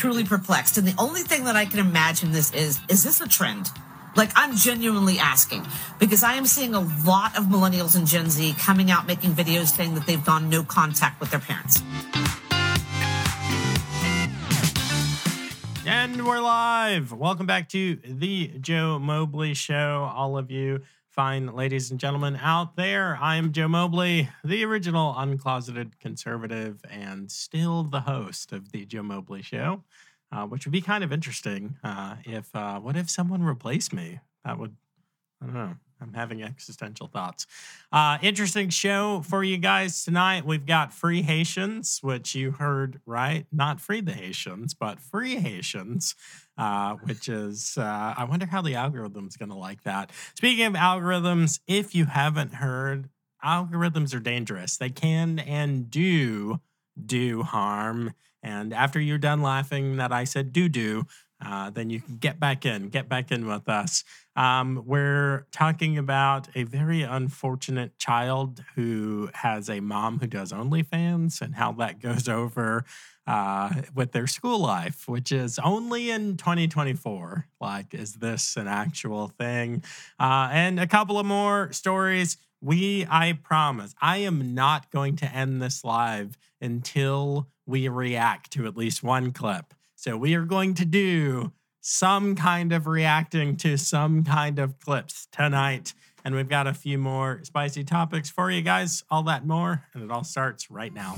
truly perplexed. And the only thing that I can imagine is this a trend? Like, I'm genuinely asking, because I am seeing a lot of millennials and Gen Z coming out making videos saying that they've gone no contact with their parents. And we're live. Welcome back to the Joe Mobley Show. All of you fine ladies and gentlemen out there. I am Joe Mobley, the original uncloseted conservative and still the host of the Joe Mobley Show. Which would be kind of interesting what if someone replaced me? That would, I don't know. I'm having existential thoughts. Interesting show for you guys tonight. We've got Free Haitians, which you heard right. Not Free the Haitians, but Free Haitians, which is, I wonder how the algorithm's going to like that. Speaking of algorithms, if you haven't heard, algorithms are dangerous. They can and do harm. And after you're done laughing that I said do, then you can get back in with us. We're talking about a very unfortunate child who has a mom who does OnlyFans and how that goes over with their school life, which is only in 2024. Like, is this an actual thing? And a couple of more stories. I promise, I am not going to end this live until we react to at least one clip. So we are going to do some kind of reacting to some kind of clips tonight. And we've got a few more spicy topics for you guys, all that more. And it all starts right now.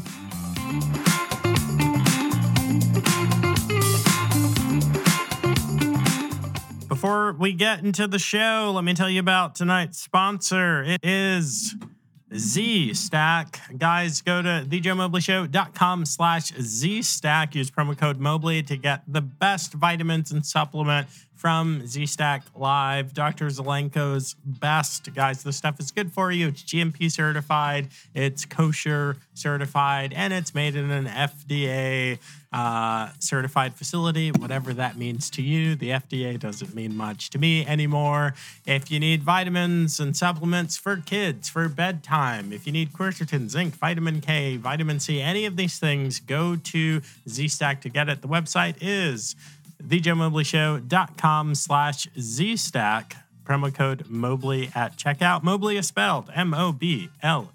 Before we get into the show, let me tell you about tonight's sponsor. It is Z-Stack. Guys, go to thejoemobleyshow.com/Z-Stack. Use promo code Mobley to get the best vitamins and supplement from Z-Stack Live. Dr. Zelenko's best. Guys, this stuff is good for you. It's GMP certified, it's kosher certified, and it's made in an FDA certified facility, whatever that means to you. The FDA doesn't mean much to me anymore. If you need vitamins and supplements for kids, for bedtime, if you need quercetin, zinc, vitamin K, vitamin C, any of these things, go to Z-Stack to get it. The website is thejoemobleyshow.com/Z-Stack. Promo code Mobley at checkout. Mobley is spelled Mobley. All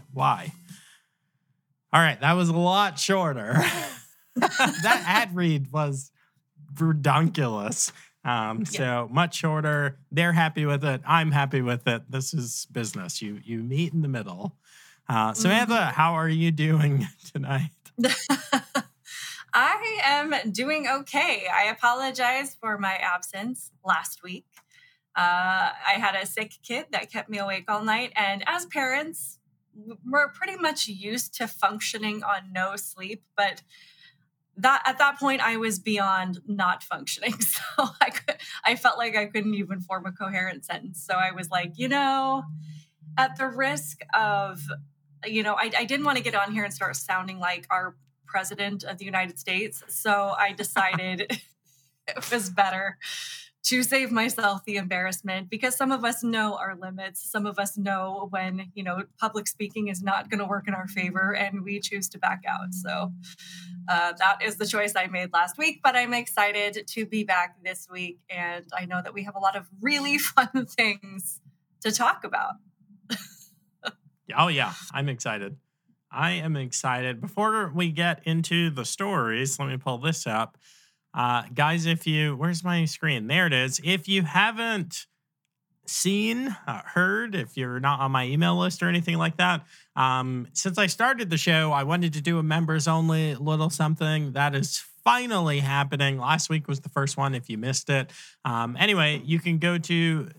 right, that was a lot shorter. That ad read was redonkulous. So much shorter. They're happy with it. I'm happy with it. This is business. You meet in the middle. Samantha, how are you doing tonight? I am doing okay. I apologize for my absence last week. I had a sick kid that kept me awake all night. And as parents, we're pretty much used to functioning on no sleep. But at that point, I was beyond not functioning. So I felt like I couldn't even form a coherent sentence. So I was like, at the risk of, I didn't want to get on here and start sounding like our president of the United States. So I decided it was better to save myself the embarrassment, because some of us know our limits. Some of us know when, public speaking is not going to work in our favor, and we choose to back out. So that is the choice I made last week, but I'm excited to be back this week. And I know that we have a lot of really fun things to talk about. Oh, yeah. I'm excited. I am excited. Before we get into the stories, let me pull this up. Guys, where's my screen? There it is. If you haven't seen, heard, if you're not on my email list or anything like that, since I started the show, I wanted to do a members only little something that is finally happening. Last week was the first one if you missed it. Anyway, you can go to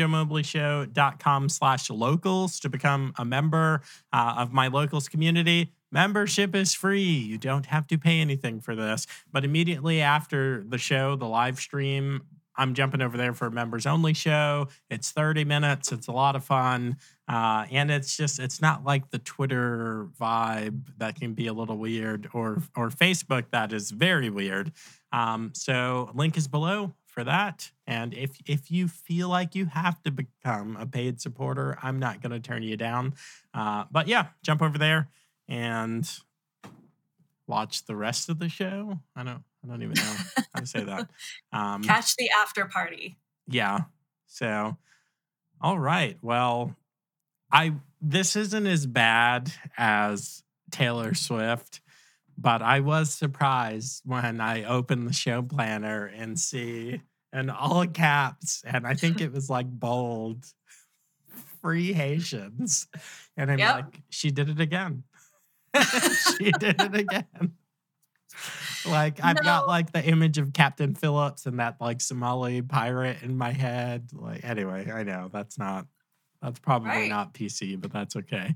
thejoemobleyshow.com/locals to become a member of my locals community. Membership is free. You don't have to pay anything for this. But immediately after the show, the live stream, I'm jumping over there for a members only show. It's 30 minutes. It's a lot of fun. And it's not like the Twitter vibe that can be a little weird, or Facebook that is very weird. So link is below for that. And if you feel like you have to become a paid supporter, I'm not going to turn you down. But yeah, jump over there. And watch the rest of the show. I don't even know how to say that. Catch the after party. Yeah. So, all right. Well, this isn't as bad as Taylor Swift, but I was surprised when I opened the show planner and see in all caps, and I think it was like bold, free Haitians. And I'm like, she did it again. She did it again. Like, I've got like the image of Captain Phillips and that like Somali pirate in my head. Like, anyway, I know that's probably not PC, but that's okay.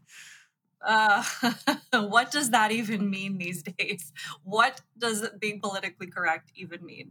What does that even mean these days? What does being politically correct even mean?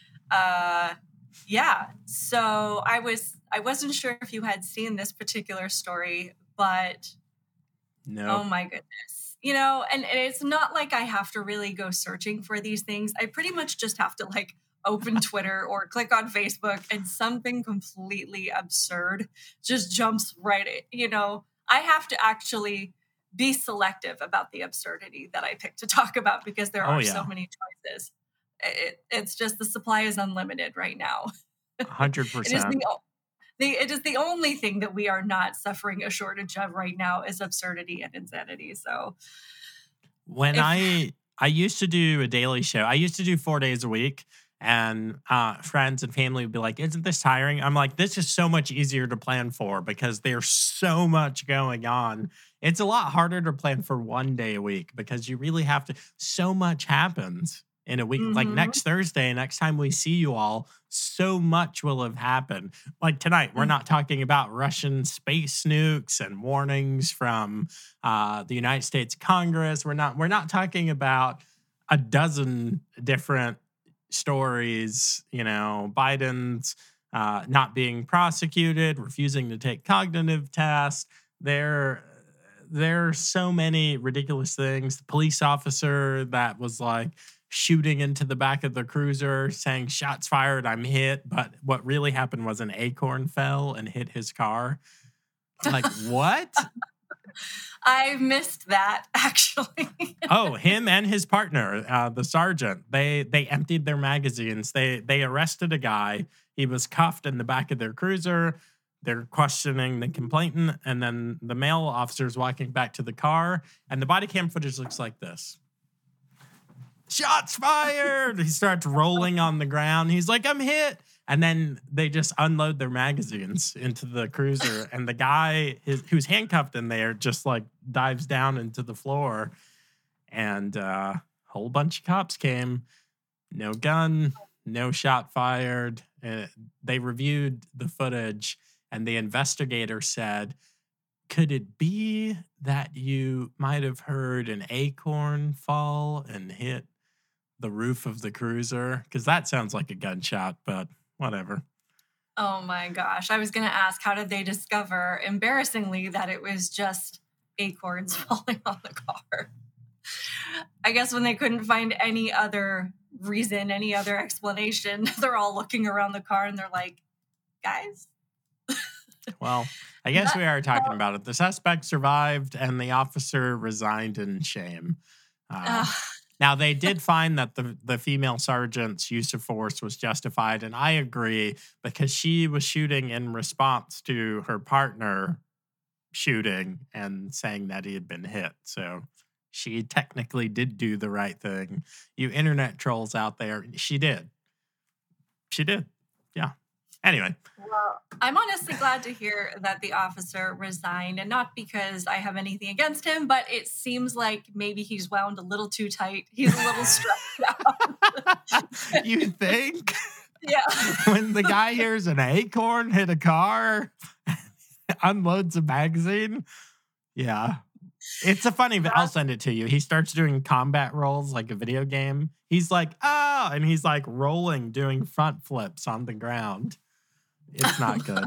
Yeah. So I wasn't sure if you had seen this particular story, but no. Oh my goodness. You know, and it's not like I have to really go searching for these things. I pretty much just have to like open Twitter or click on Facebook and something completely absurd just jumps right in. You know, I have to actually be selective about the absurdity that I pick to talk about because there are so many choices. It's just the supply is unlimited right now. 100%. It is the only thing that we are not suffering a shortage of right now is absurdity and insanity. So when I used to do a daily show, I used to do 4 days a week, and friends and family would be like, isn't this tiring? I'm like, this is so much easier to plan for because there's so much going on. It's a lot harder to plan for 1 day a week because you really have to, so much happens in a week. Like next Thursday, next time we see you all, so much will have happened. Like tonight, we're not talking about Russian space nukes and warnings from the United States Congress. We're not talking about a dozen different stories. You know, Biden's not being prosecuted, refusing to take cognitive tests. There are so many ridiculous things. The police officer that was like shooting into the back of the cruiser saying shots fired, I'm hit. But what really happened was an acorn fell and hit his car. Like, what? I missed that, actually. Oh, him and his partner, the sergeant, they emptied their magazines. They arrested a guy. He was cuffed in the back of their cruiser. They're questioning the complainant. And then the male officer's walking back to the car. And the body cam footage looks like this. Shots fired. He starts rolling on the ground. He's like, I'm hit. And then they just unload their magazines into the cruiser. And the guy who's handcuffed in there just like dives down into the floor. And a whole bunch of cops came. No gun, no shot fired. They reviewed the footage. And the investigator said, could it be that you might have heard an acorn fall and hit the roof of the cruiser? Because that sounds like a gunshot, but whatever. Oh my gosh. I was going to ask, how did they discover, embarrassingly, that it was just acorns falling on the car? I guess when they couldn't find any other reason, any other explanation, they're all looking around the car and they're like, guys. Well, I guess we are talking about it. The suspect survived and the officer resigned in shame. Now, they did find that the female sergeant's use of force was justified, and I agree, because she was shooting in response to her partner shooting and saying that he had been hit. So she technically did do the right thing. You internet trolls out there, she did. She did. Yeah. Anyway. Well, I'm honestly glad to hear that the officer resigned, and not because I have anything against him, but it seems like maybe he's wound a little too tight. He's a little stressed out. You think? Yeah. When the guy hears an acorn hit a car, unloads a magazine. Yeah. It's a funny, I'll send it to you. He starts doing combat rolls like a video game. He's like, oh, and he's like rolling, doing front flips on the ground. It's not good.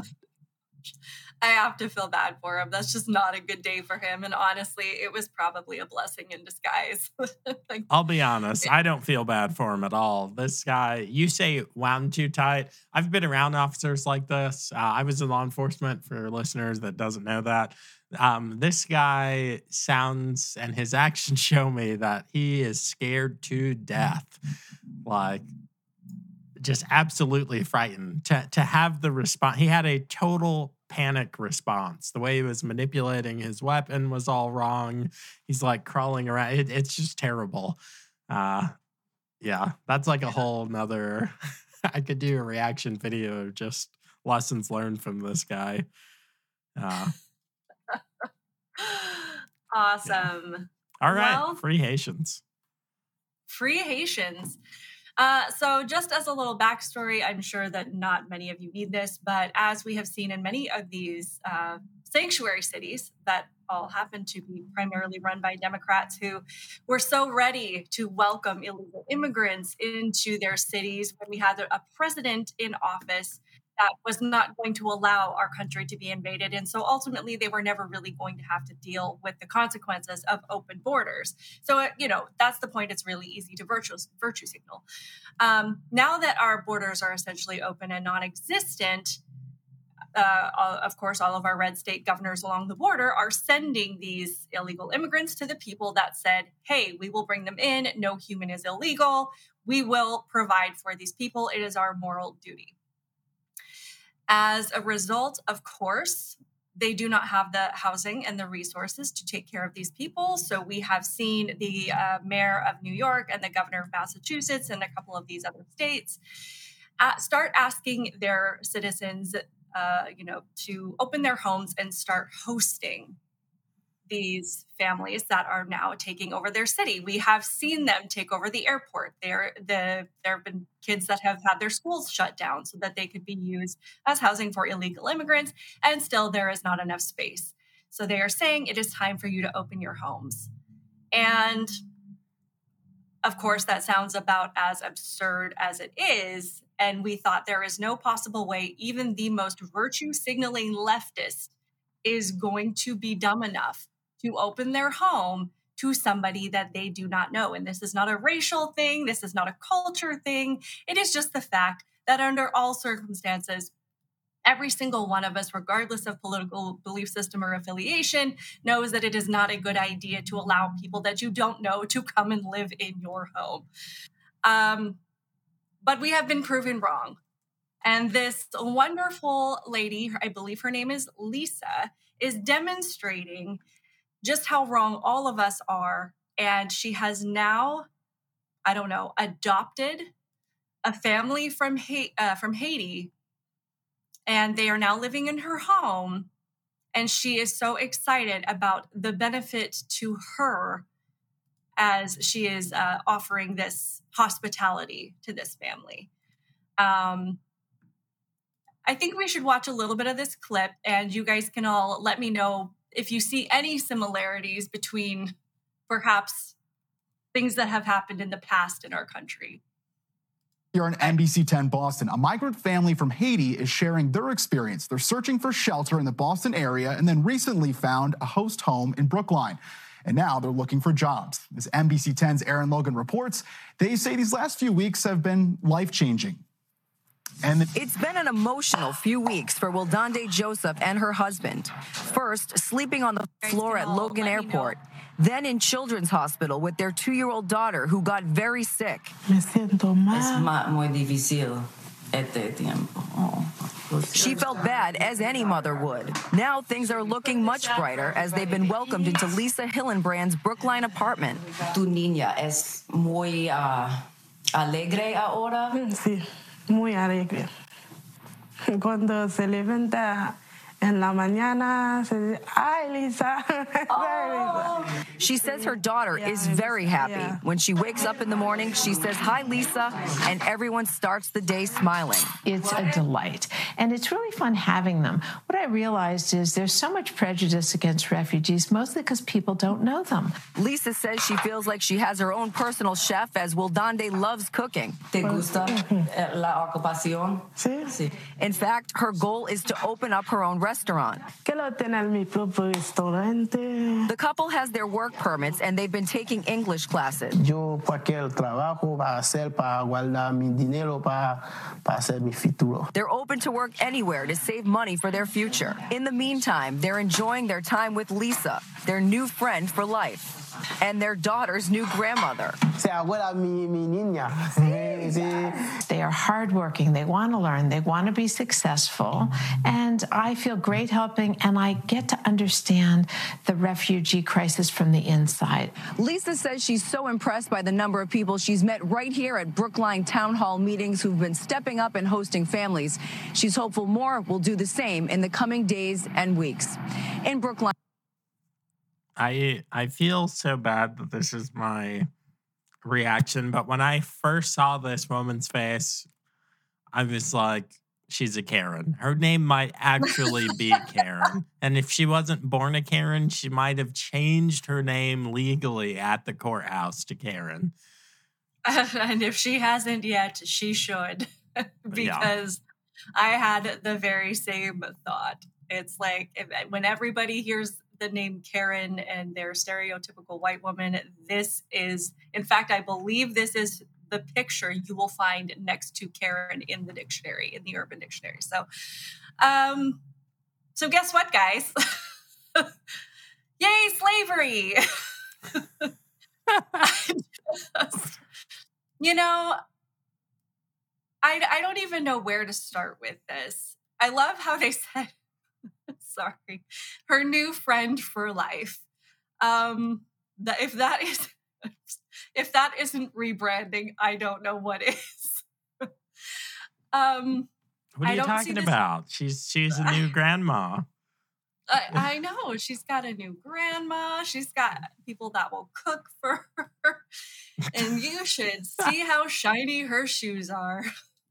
I have to feel bad for him. That's just not a good day for him. And honestly, it was probably a blessing in disguise. Like, I'll be honest. I don't feel bad for him at all. This guy, you say wound too tight. I've been around officers like this. I was in law enforcement, for listeners that doesn't know that. This guy sounds and his actions show me that he is scared to death. Like, just absolutely frightened. To have the response, he had a total panic response. The way he was manipulating his weapon was all wrong. He's like crawling around. It's just terrible. Yeah, that's like a whole nother. I could do a reaction video of just lessons learned from this guy. Awesome. Yeah. All right, Well, free Haitians. Free Haitians. So just as a little backstory, I'm sure that not many of you need this, but as we have seen in many of these sanctuary cities that all happen to be primarily run by Democrats who were so ready to welcome illegal immigrants into their cities when we had a president in office that was not going to allow our country to be invaded. And so ultimately, they were never really going to have to deal with the consequences of open borders. So, that's the point. It's really easy to virtue signal. Now that our borders are essentially open and non-existent, of course, all of our red state governors along the border are sending these illegal immigrants to the people that said, hey, we will bring them in. No human is illegal. We will provide for these people. It is our moral duty. As a result, of course, they do not have the housing and the resources to take care of these people. So we have seen the mayor of New York and the governor of Massachusetts and a couple of these other states start asking their citizens, to open their homes and start hosting these families that are now taking over their city. We have seen them take over the airport. There have been kids that have had their schools shut down so that they could be used as housing for illegal immigrants, and still there is not enough space. So they are saying it is time for you to open your homes. And of course, that sounds about as absurd as it is. And we thought there is no possible way even the most virtue signaling leftist is going to be dumb enough to open their home to somebody that they do not know. And this is not a racial thing. This is not a culture thing. It is just the fact that under all circumstances, every single one of us, regardless of political belief system or affiliation, knows that it is not a good idea to allow people that you don't know to come and live in your home. But we have been proven wrong. And this wonderful lady, I believe her name is Lisa, is demonstrating just how wrong all of us are. And she has now, adopted a family from Haiti. And they are now living in her home. And she is so excited about the benefit to her as she is offering this hospitality to this family. I think we should watch a little bit of this clip, and you guys can all let me know if you see any similarities between perhaps things that have happened in the past in our country. Here on NBC 10 Boston, a migrant family from Haiti is sharing their experience. They're searching for shelter in the Boston area and then recently found a host home in Brookline. And now they're looking for jobs. As NBC 10's Aaron Logan reports, they say these last few weeks have been life-changing. And it's been an emotional few weeks for Wildande Joseph and her husband. First, sleeping on the floor at Logan Airport. Then in Children's Hospital with their 2-year-old daughter who got very sick. She felt bad, as any mother would. Now things are looking much brighter as they've been welcomed into Lisa Hillenbrand's Brookline apartment. Tu niña es muy alegre ahora. Sí, muy alegre. Cuando se levanta en la mañana, se dice, "Ay, Lisa." She says her daughter is very happy. When she wakes up in the morning, she says, "Hi, Lisa," and everyone starts the day smiling. It's a delight, and it's really fun having them. What I realized is there's so much prejudice against refugees, mostly because people don't know them. Lisa says she feels like she has her own personal chef, as Wildande loves cooking. ¿Te gusta la ocupación? Sí. In fact, her goal is to open up her own restaurant restaurant. Quiero tener mi propio restaurante. The couple has their work permits and they've been taking English classes. Yo cualquier trabajo va a hacer para guardar mi dinero para hacer mi futuro. They're open to work anywhere to save money for their future. In the meantime, they're enjoying their time with Lisa, their new friend for life, and their daughter's new grandmother. Se abuela mi niña. They are hardworking. They want to learn. They want to be successful. And I feel great helping, and I get to understand the refugee crisis from the inside. Lisa says she's so impressed by the number of people she's met right here at Brookline Town Hall meetings who've been stepping up and hosting families. She's hopeful more will do the same in the coming days and weeks. In Brookline, I feel so bad that this is my reaction, but when I first saw this woman's face, I was like, she's a Karen. Her name might actually be Karen. And if she wasn't born a Karen, she might have changed her name legally at the courthouse to Karen. And if she hasn't yet, she should. Because I had the very same thought. It's like when everybody hears the name Karen and their stereotypical white woman, this is, in fact, I believe this is the picture you will find next to Karen in the dictionary, in the Urban Dictionary. So guess what, guys? Yay, slavery! I don't even know where to start with this. I love how they said, sorry, her new friend for life. If that isn't rebranding, I don't know what is. What are you talking about? She's a new grandma. I know. She's got a new grandma. She's got people that will cook for her. And you should see how shiny her shoes are.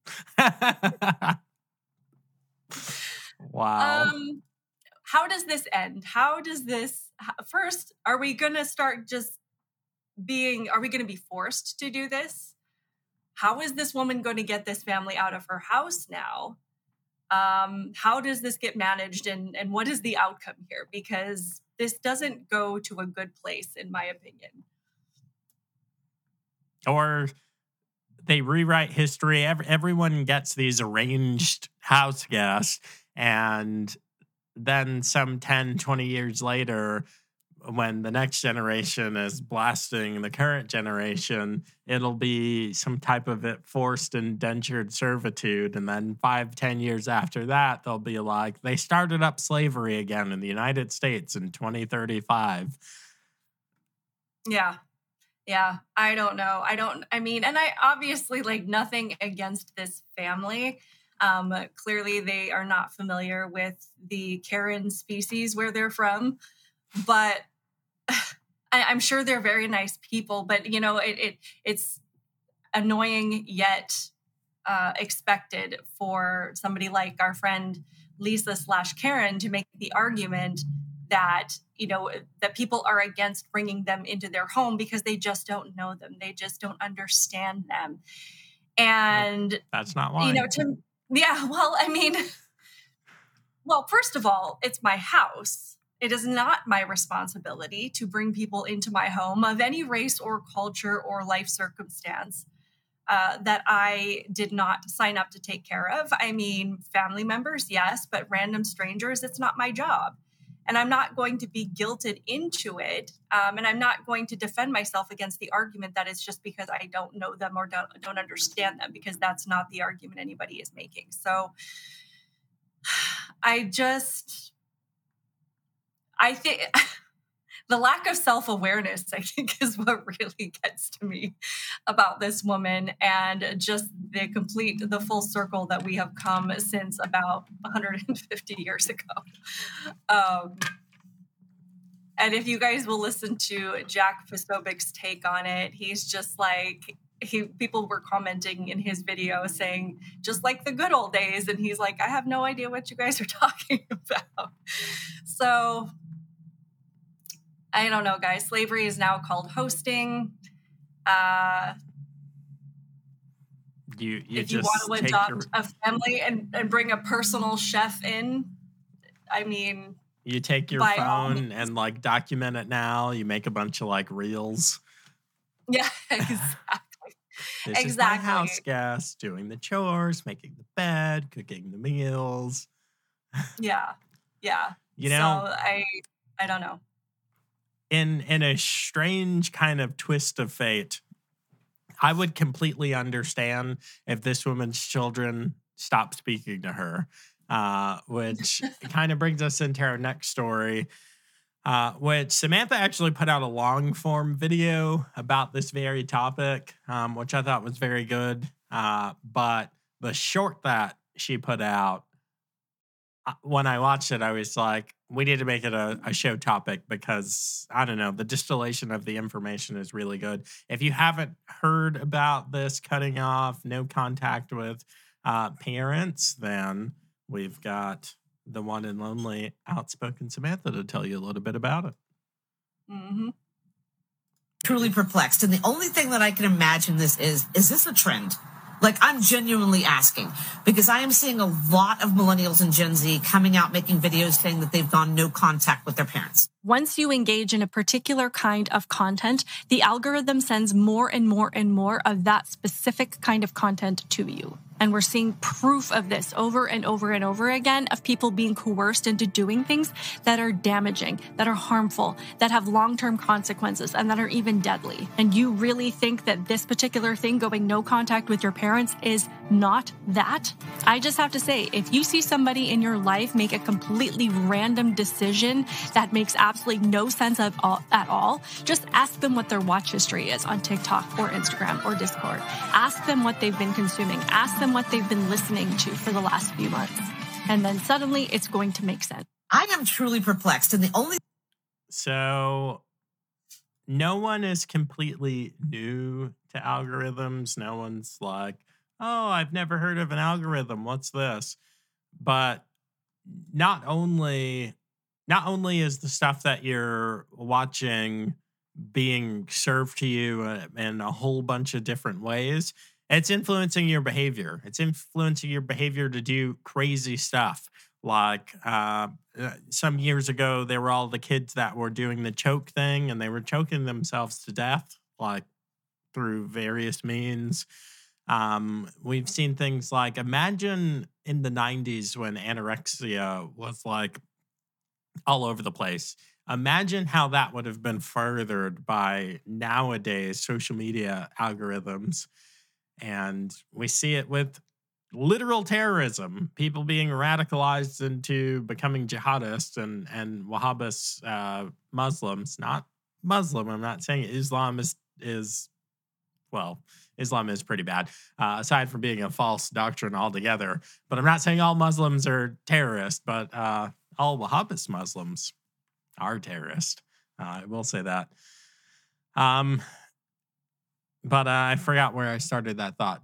Wow. How does this end? First, are we going to start are we going to be forced to do this? How is this woman going to get this family out of her house now? How does this get managed, and what is the outcome here? Because this doesn't go to a good place, in my opinion. Or they rewrite history. Everyone gets these arranged house guests, and then some 10, 20 years later, when the next generation is blasting the current generation, it'll be some type of forced indentured servitude. And then 5, 10 years after that, they'll be like, they started up slavery again in the United States in 2035. Yeah. I don't know. And I obviously nothing against this family. Clearly they are not familiar with the Karen species where they're from, but I'm sure they're very nice people, but it's annoying yet expected for somebody like our friend Lisa / Karen to make the argument that, that people are against bringing them into their home because they just don't know them. They just don't understand them. And that's not why. Well, first of all, it's my house. It is not my responsibility to bring people into my home of any race or culture or life circumstance that I did not sign up to take care of. Family members, yes, but random strangers, it's not my job. And I'm not going to be guilted into it. And I'm not going to defend myself against the argument that it's just because I don't know them or don't understand them, because that's not the argument anybody is making. So I think the lack of self-awareness, I think, is what really gets to me about this woman, and just the full circle that we have come since about 150 years ago. And if you guys will listen to Jack Postovic's take on it, he's just like, people were commenting in his video saying, just like the good old days. And he's like, I have no idea what you guys are talking about. So I don't know, guys. Slavery is now called hosting. You if just you want to adopt a family and bring a personal chef in, I mean, you take your phone and like document it now. You make a bunch of like reels. Yeah, exactly. This is my house guest doing the chores, making the bed, cooking the meals. Yeah. You know, so I don't know. In a strange kind of twist of fate, I would completely understand if this woman's children stopped speaking to her, which kind of brings us into our next story, which Samantha actually put out a long form video about this very topic, which I thought was very good. But the short that she put out, when I watched it, I was like, we need to make it a show topic because, I don't know, the distillation of the information is really good. If you haven't heard about this cutting off, no contact with parents, then we've got the one and lonely outspoken Samantha to tell you a little bit about it. Mm-hmm. Truly perplexed. And the only thing that I can imagine is this a trend? Like, I'm genuinely asking, because I am seeing a lot of millennials and Gen Z coming out making videos saying that they've gone no contact with their parents. Once you engage in a particular kind of content, the algorithm sends more and more and more of that specific kind of content to you. And we're seeing proof of this over and over and over again of people being coerced into doing things that are damaging, that are harmful, that have long-term consequences, and that are even deadly. And you really think that this particular thing, going no contact with your parents, is not that? I just have to say, if you see somebody in your life make a completely random decision that makes absolutely no sense at all, just ask them what their watch history is on TikTok or Instagram or Discord. Ask them what they've been consuming. Ask them what they've been listening to for the last few months. And then suddenly it's going to make sense. I am truly perplexed. And the only... So no one is completely new to algorithms. No one's like, oh, I've never heard of an algorithm. What's this? But not only is the stuff that you're watching being served to you in a whole bunch of different ways, it's influencing your behavior. It's influencing your behavior to do crazy stuff. Like some years ago, there were all the kids that were doing the choke thing, and they were choking themselves to death, like through various means. We've seen things like, imagine in the 90s when anorexia was like all over the place. Imagine how that would have been furthered by nowadays social media algorithms. And we see it with literal terrorism, people being radicalized into becoming jihadists and Wahhabist Muslims. Not Muslim. I'm not saying Islam is Islam is pretty bad, aside from being a false doctrine altogether. But I'm not saying all Muslims are terrorists, but all Wahhabist Muslims are terrorists. I will say that. But I forgot where I started that thought.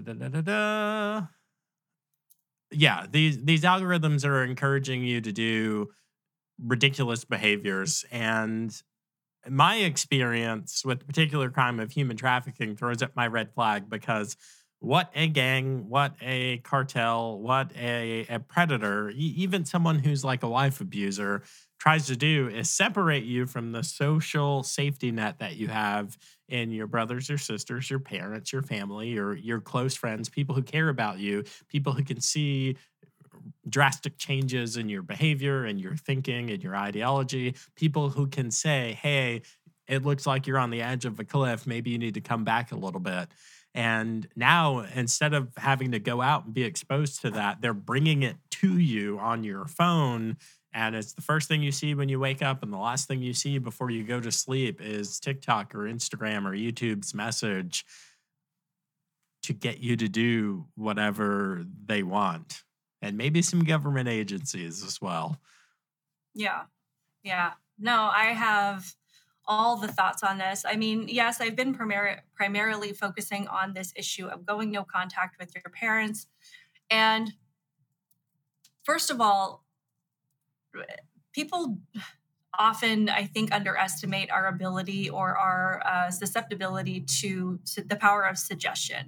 Yeah, these algorithms are encouraging you to do ridiculous behaviors. And my experience with the particular crime of human trafficking throws up my red flag, because what a gang, what a cartel, what a predator, even someone who's like a wife abuser tries to do is separate you from the social safety net that you have in your brothers or sisters, your parents, your family, your close friends, people who care about you, people who can see drastic changes in your behavior and your thinking and your ideology, people who can say, hey, it looks like you're on the edge of a cliff. Maybe you need to come back a little bit. And now, instead of having to go out and be exposed to that, they're bringing it to you on your phone. And it's the first thing you see when you wake up, and the last thing you see before you go to sleep is TikTok or Instagram or YouTube's message to get you to do whatever they want. And maybe some government agencies as well. Yeah. No, I have all the thoughts on this. I mean, yes, I've been primarily focusing on this issue of going no contact with your parents. And first of all, people often, I think, underestimate our ability or our susceptibility to the power of suggestion.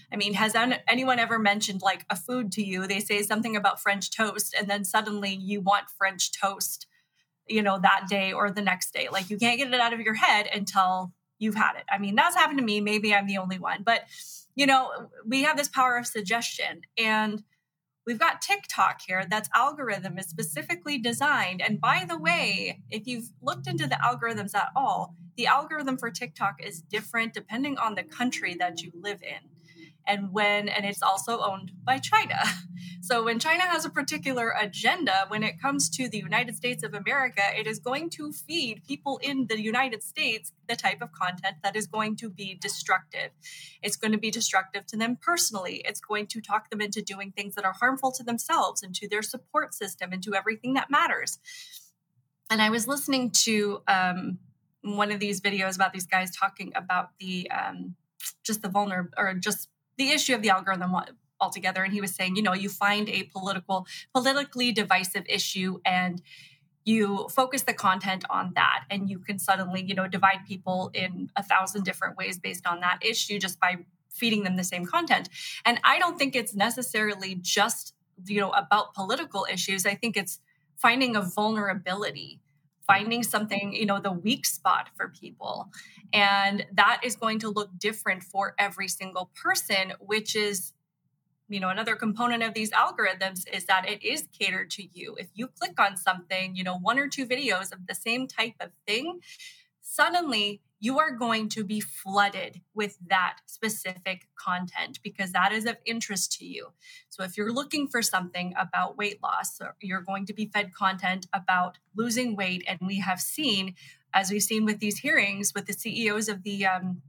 I mean, has anyone ever mentioned like a food to you? They say something about French toast, and then suddenly you want French toast, that day or the next day. Like, you can't get it out of your head until you've had it. I mean, that's happened to me. Maybe I'm the only one, but we have this power of suggestion, and we've got TikTok here. That's algorithm is specifically designed. And by the way, if you've looked into the algorithms at all, the algorithm for TikTok is different depending on the country that you live in. And it's also owned by China. So when China has a particular agenda, when it comes to the United States of America, it is going to feed people in the United States the type of content that is going to be destructive. It's going to be destructive to them personally. It's going to talk them into doing things that are harmful to themselves and to their support system and to everything that matters. And I was listening to one of these videos about these guys talking about the the issue of the algorithm altogether. And he was saying, you find a politically divisive issue and you focus the content on that, and you can suddenly, divide people in 1,000 different ways based on that issue just by feeding them the same content. And I don't think it's necessarily just, about political issues. I think it's finding a vulnerability, finding something, the weak spot for people. And that is going to look different for every single person, which is, another component of these algorithms is that it is catered to you. If you click on something, 1 or 2 videos of the same type of thing, suddenly you are going to be flooded with that specific content because that is of interest to you. So if you're looking for something about weight loss, you're going to be fed content about losing weight. And we have seen, as we've seen with these hearings with the CEOs of the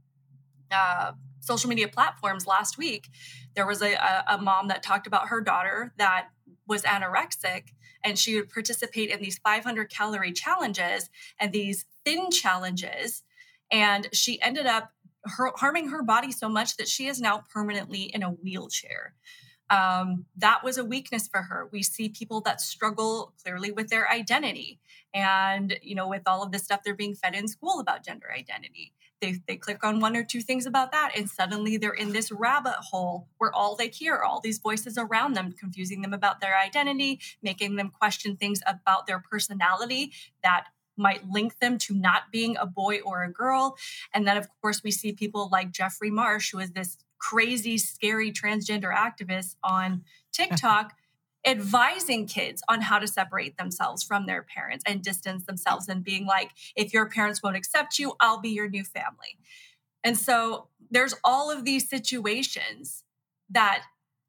social media platforms last week, there was a mom that talked about her daughter that was anorexic, and she would participate in these 500 calorie challenges and these thin challenges. And she ended up harming her body so much that she is now permanently in a wheelchair. That was a weakness for her. We see people that struggle clearly with their identity. And, with all of this stuff they're being fed in school about gender identity, they click on 1 or 2 things about that, and suddenly they're in this rabbit hole where all they hear are all these voices around them, confusing them about their identity, making them question things about their personality that might link them to not being a boy or a girl. And then, of course, we see people like Jeffrey Marsh, who is this crazy, scary transgender activist on TikTok, advising kids on how to separate themselves from their parents and distance themselves, and being like, if your parents won't accept you, I'll be your new family. And so there's all of these situations that,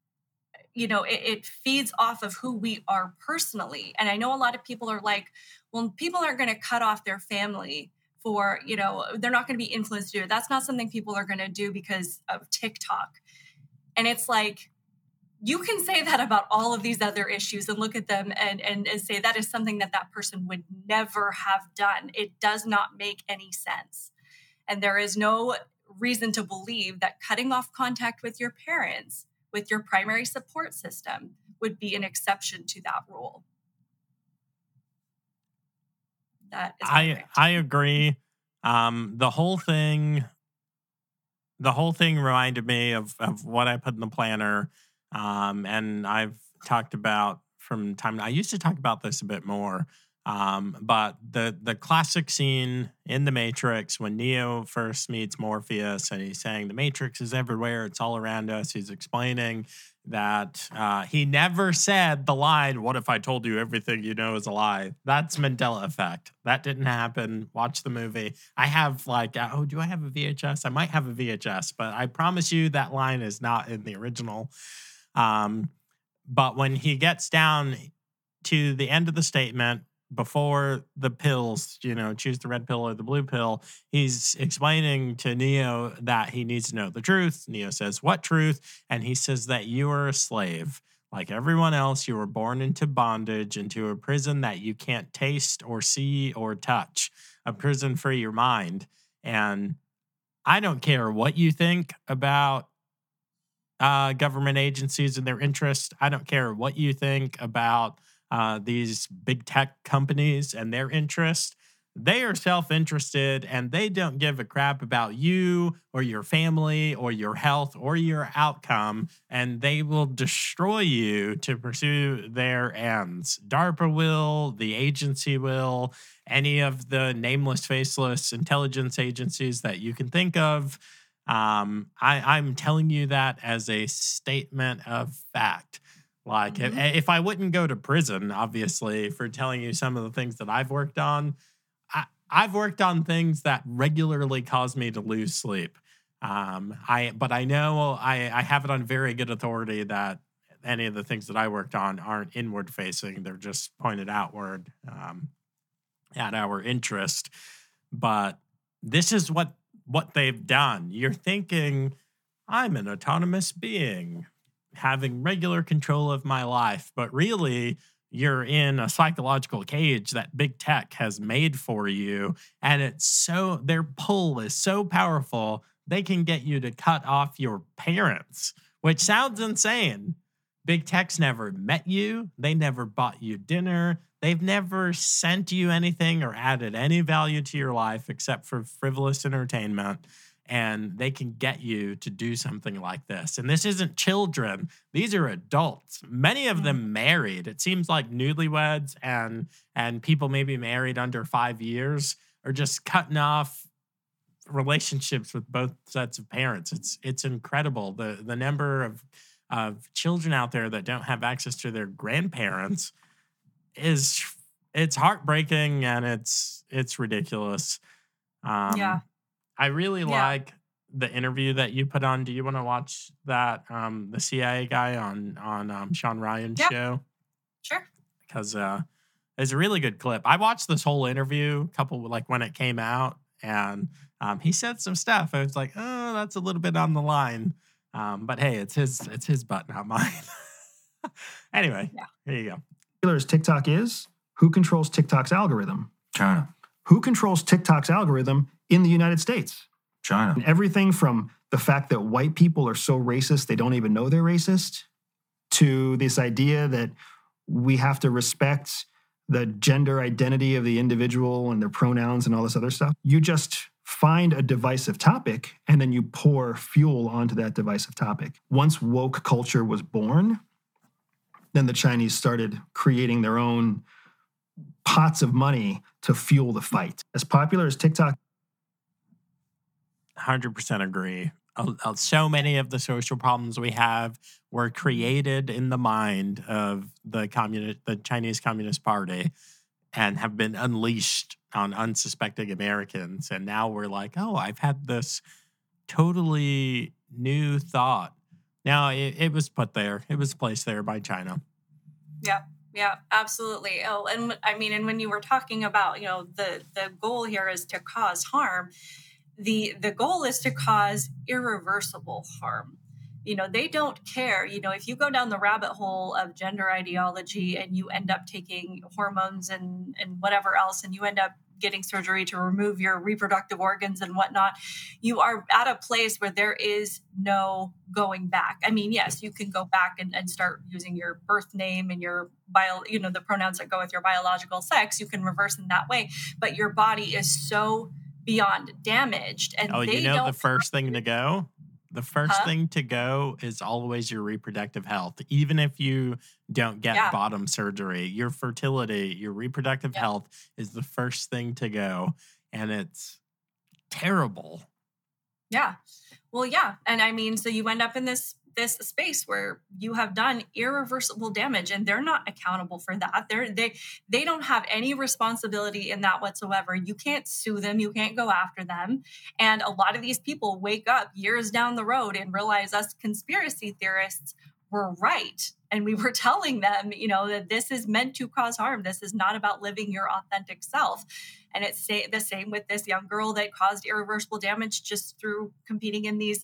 it feeds off of who we are personally. And I know a lot of people are like, well, people aren't going to cut off their family for, they're not going to be influenced to do it. That's not something people are going to do because of TikTok. And it's like, you can say that about all of these other issues and look at them and say that is something that person would never have done. It does not make any sense. And there is no reason to believe that cutting off contact with your parents, with your primary support system, would be an exception to that rule. That is I agree. The whole thing reminded me of what I put in the planner. And I've talked about from time. I used to talk about this a bit more. But the classic scene in The Matrix when Neo first meets Morpheus and he's saying the Matrix is everywhere, it's all around us. He's explaining that he never said the line, "What if I told you everything you know is a lie?" That's Mandela effect. That didn't happen. Watch the movie. I have do I have a VHS? I might have a VHS, but I promise you that line is not in the original. But when he gets down to the end of the statement, before the pills, choose the red pill or the blue pill, he's explaining to Neo that he needs to know the truth. Neo says, "What truth?" And he says that you are a slave. Like everyone else, you were born into bondage, into a prison that you can't taste or see or touch, a prison for your mind. And I don't care what you think about government agencies and their interest. I don't care what you think about these big tech companies and their interest. they are self-interested and they don't give a crap about you or your family or your health or your outcome, and they will destroy you to pursue their ends. DARPA will, the agency will, any of the nameless, faceless intelligence agencies that you can think of. I'm telling you that as a statement of fact. Like, if I wouldn't go to prison, obviously, for telling you some of the things that I've worked on, I've worked on things that regularly cause me to lose sleep. But I know I have it on very good authority that any of the things that I worked on aren't inward facing. They're just pointed outward at our interest. But this is what they've done. You're thinking, I'm an autonomous being having regular control of my life, but really you're in a psychological cage that big tech has made for you. And their pull is so powerful, they can get you to cut off your parents, which sounds insane. Big tech's never met you. They never bought you dinner. They've never sent you anything or added any value to your life except for frivolous entertainment. And they can get you to do something like this. And this isn't children. These are adults, many of them married. It seems like newlyweds and people maybe married under 5 years are just cutting off relationships with both sets of parents. It's incredible. The number of children out there that don't have access to their grandparents it's heartbreaking, and it's ridiculous. I really like the interview that you put on. Do you want to watch that? The CIA guy on Sean Ryan's show? Sure. Because it's a really good clip. I watched this whole interview when it came out, and he said some stuff. I was like, oh, that's a little bit on the line. But hey, it's his butt, not mine. Anyway, here you go. As TikTok is, who controls TikTok's algorithm? China. Who controls TikTok's algorithm in the United States? China. And everything from the fact that white people are so racist they don't even know they're racist, to this idea that we have to respect the gender identity of the individual and their pronouns and all this other stuff. You just find a divisive topic and then you pour fuel onto that divisive topic. Once woke culture was born, then the Chinese started creating their own pots of money to fuel the fight. As popular as TikTok. 100% agree. So many of the social problems we have were created in the mind of the Chinese Communist Party and have been unleashed on unsuspecting Americans. And now we're like, oh, I've had this totally new thought. Now, it was put there. It was placed there by China. Yeah, absolutely. Oh, and when you were talking about, the goal here is to cause harm. The goal is to cause irreversible harm. They don't care. If you go down the rabbit hole of gender ideology and you end up taking hormones and whatever else, and you end up getting surgery to remove your reproductive organs and whatnot, you are at a place where there is no going back. I mean, yes, you can go back and start using your birth name and your the pronouns that go with your biological sex. You can reverse in that way, but your body is so beyond damaged. And the first thing to go? The first thing to go is always your reproductive health. Even if you don't get bottom surgery, your fertility, your reproductive health is the first thing to go. And it's terrible. Yeah. Well, yeah. And so you end up in this space where you have done irreversible damage, and they're not accountable for that. They don't have any responsibility in that whatsoever. You can't sue them. You can't go after them. And a lot of these people wake up years down the road and realize us conspiracy theorists were right. And we were telling them, that this is meant to cause harm. This is not about living your authentic self. And it's the same with this young girl that caused irreversible damage just through competing in these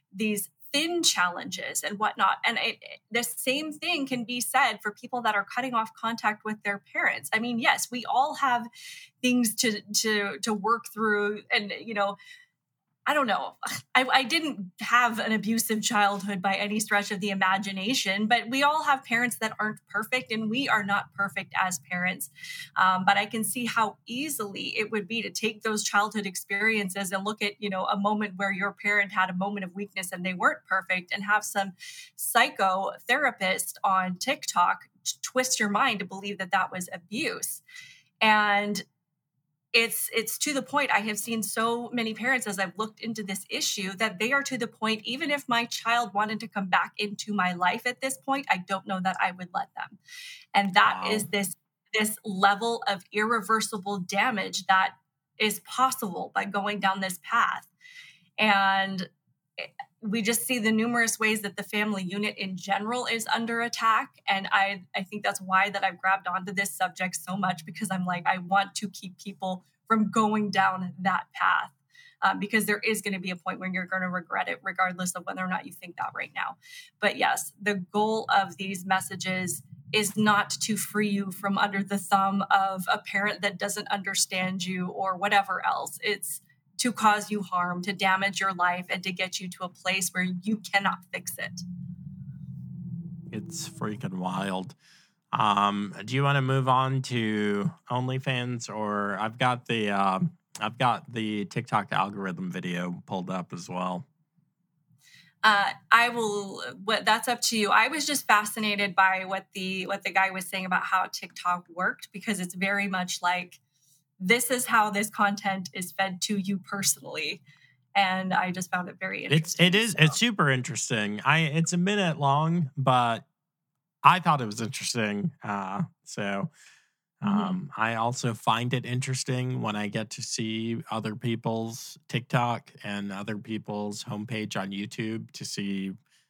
thin challenges and whatnot. And the same thing can be said for people that are cutting off contact with their parents. I mean, yes, we all have things to work through. And, I don't know. I didn't have an abusive childhood by any stretch of the imagination, but we all have parents that aren't perfect, and we are not perfect as parents. But I can see how easily it would be to take those childhood experiences and look at, a moment where your parent had a moment of weakness and they weren't perfect, and have some psychotherapist on TikTok twist your mind to believe that that was abuse. And it's to the point, I have seen so many parents as I've looked into this issue that they are to the point, even if my child wanted to come back into my life at this point, I don't know that I would let them. And that is this level of irreversible damage that is possible by going down this path. And we just see the numerous ways that the family unit in general is under attack. And I think that's why that I've grabbed onto this subject so much, because I'm like, I want to keep people from going down that path, because there is going to be a point when you're going to regret it, regardless of whether or not you think that right now. But yes, the goal of these messages is not to free you from under the thumb of a parent that doesn't understand you or whatever else. It's to cause you harm, to damage your life, and to get you to a place where you cannot fix it. It's freaking wild. Do you want to move on to OnlyFans, or I've got the TikTok algorithm video pulled up as well. I will. That's up to you. I was just fascinated by what the guy was saying about how TikTok worked, because it's very much like, this is how this content is fed to you personally. And I just found it very interesting. It's super interesting. It's a minute long, but I thought it was interesting. I also find it interesting when I get to see other people's TikTok and other people's homepage on YouTube to see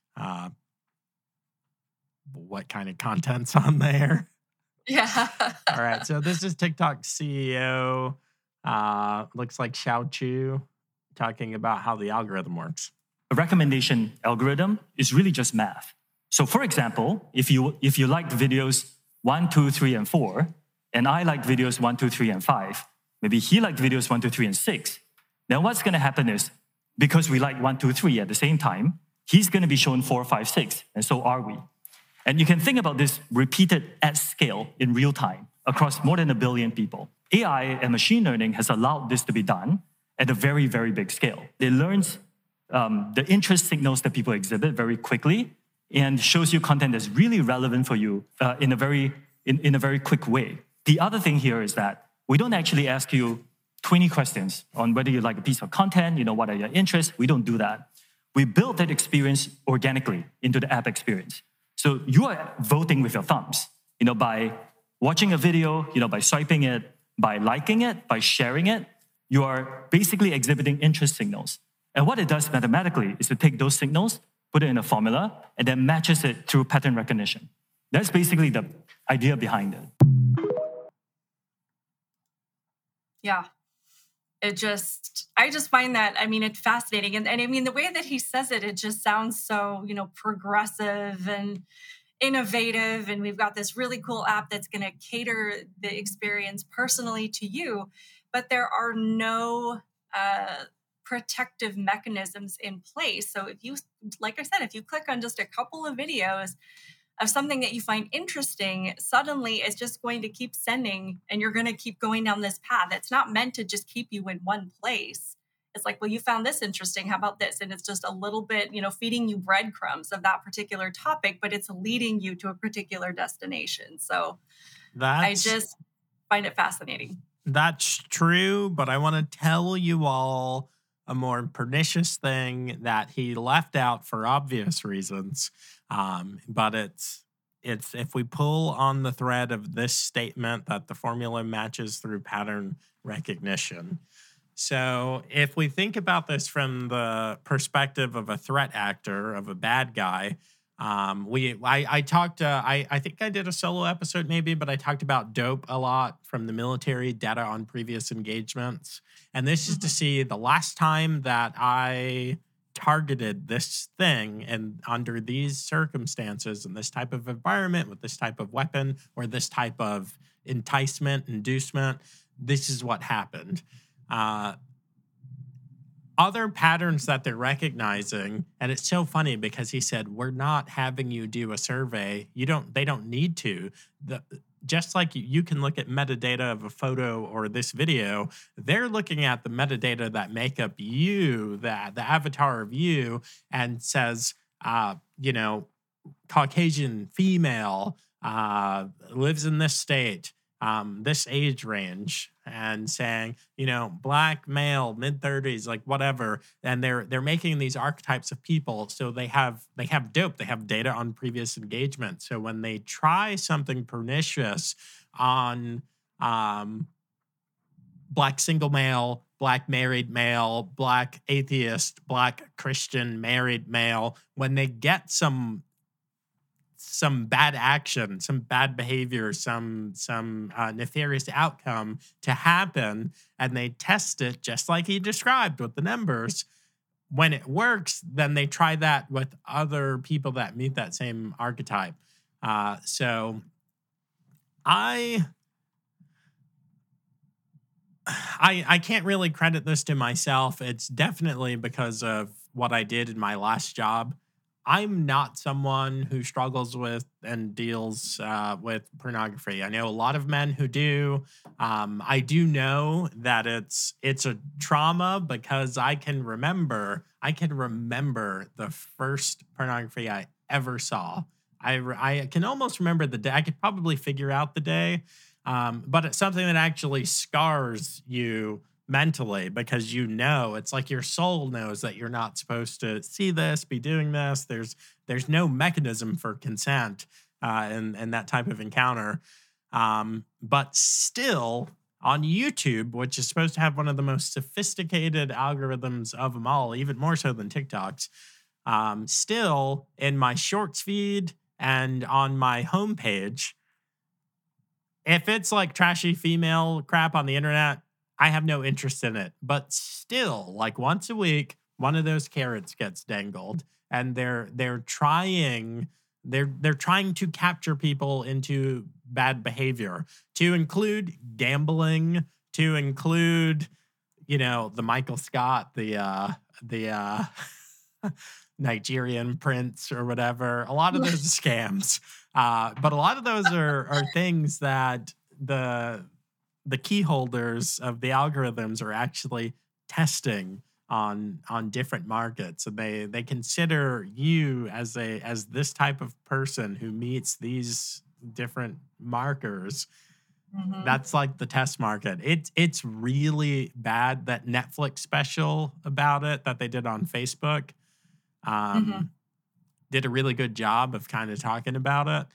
what kind of content's on there. Yeah. All right. So this is TikTok CEO. Looks like Xiao Chu talking about how the algorithm works. A recommendation algorithm is really just math. So for example, if you liked videos 1, 2, 3, and 4, and I liked videos 1, 2, 3, and 5, maybe he liked videos 1, 2, 3, and 6, then what's going to happen is, because we like 1, 2, 3 at the same time, he's going to be shown 4, 5, 6, and so are we. And you can think about this repeated at scale in real time across more than 1 billion people. AI and machine learning has allowed this to be done at a very, very big scale. It learns the interest signals that people exhibit very quickly and shows you content that's really relevant for you in a very quick way. The other thing here is that we don't actually ask you 20 questions on whether you like a piece of content, what are your interests. We don't do that. We build that experience organically into the app experience. So you are voting with your thumbs, by watching a video, by swiping it, by liking it, by sharing it. You are basically exhibiting interest signals. And what it does mathematically is to take those signals, put it in a formula, and then matches it through pattern recognition. That's basically the idea behind it. Yeah. I just find that, it's fascinating. And I mean, the way that he says it, it just sounds so, progressive and innovative. And we've got this really cool app that's going to cater the experience personally to you. But there are no protective mechanisms in place. So if you, like I said, if you click on just a couple of videos of something that you find interesting, suddenly it's just going to keep sending, and you're going to keep going down this path. It's not meant to just keep you in one place. It's like, well, you found this interesting. How about this? And it's just a little bit, feeding you breadcrumbs of that particular topic, but it's leading you to a particular destination. So I just find it fascinating. That's true, but I want to tell you all a more pernicious thing that he left out for obvious reasons. But it's if we pull on the thread of this statement that the formula matches through pattern recognition. So if we think about this from the perspective of a threat actor, of a bad guy, I talked, I think I did a solo episode maybe, but I talked about dope a lot from the military, data on previous engagements. And this is to see the last time that I targeted this thing and under these circumstances and this type of environment with this type of weapon or this type of enticement, inducement, this is what happened. other patterns that they're recognizing, and it's so funny because he said, we're not having you do a survey. They don't need to. Just like you can look at metadata of a photo or this video, they're looking at the metadata that make up you, the avatar of you, and says, Caucasian female, lives in this state, this age range, and saying, black male, mid-30s, like whatever. And they're making these archetypes of people. So they have dope. They have data on previous engagement. So when they try something pernicious on black single male, black married male, black atheist, black Christian married male, when they get some bad action, some bad behavior, some nefarious outcome to happen, and they test it just like he described with the numbers. When it works, then they try that with other people that meet that same archetype. So I can't really credit this to myself. It's definitely because of what I did in my last job. I'm not someone who struggles with and deals with pornography. I know a lot of men who do. I do know that it's a trauma because I can remember the first pornography I ever saw. I can almost remember the day. I could probably figure out the day, but it's something that actually scars you mentally, because it's like your soul knows that you're not supposed to see this, be doing this. There's no mechanism for consent in that type of encounter. But still, on YouTube, which is supposed to have one of the most sophisticated algorithms of them all, even more so than TikTok's, still in my shorts feed and on my homepage, if it's like trashy female crap on the internet, I have no interest in it. But still, like once a week, one of those carrots gets dangled, and they're trying to capture people into bad behavior, to include gambling, to include, the Michael Scott, the Nigerian prince or whatever. A lot of those are scams. But a lot of those are things that the key holders of the algorithms are actually testing on different markets, and they consider you as this type of person who meets these different markers. Mm-hmm. That's like the test market. It's really bad. That Netflix special about it that they did on Facebook did a really good job of kind of talking about it.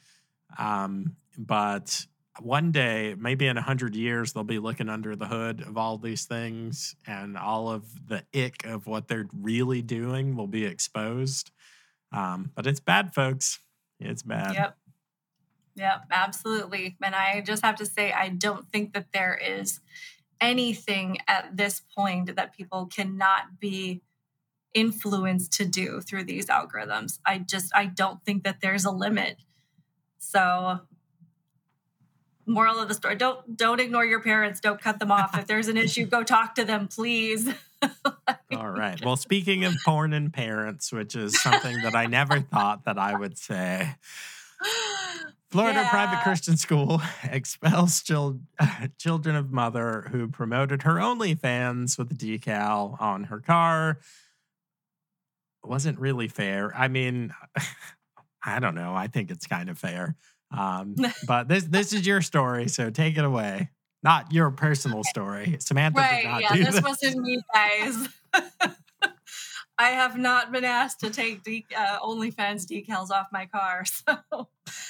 But one day, maybe in 100 years, they'll be looking under the hood of all these things, and all of the ick of what they're really doing will be exposed. But it's bad, folks. It's bad. Yep, absolutely. And I just have to say, I don't think that there is anything at this point that people cannot be influenced to do through these algorithms. I don't think that there's a limit. So, moral of the story, don't ignore your parents. Don't cut them off. If there's an issue, go talk to them, please. All right. Well, speaking of porn and parents, which is something that I never thought that I would say, Florida private Christian school expels children of mother who promoted her OnlyFans with a decal on her car. Wasn't really fair. I mean, I don't know. I think it's kind of fair. But this is your story, so take it away. Not your personal story. Samantha did not do this. This wasn't me, guys. I have not been asked to take OnlyFans decals off my car, so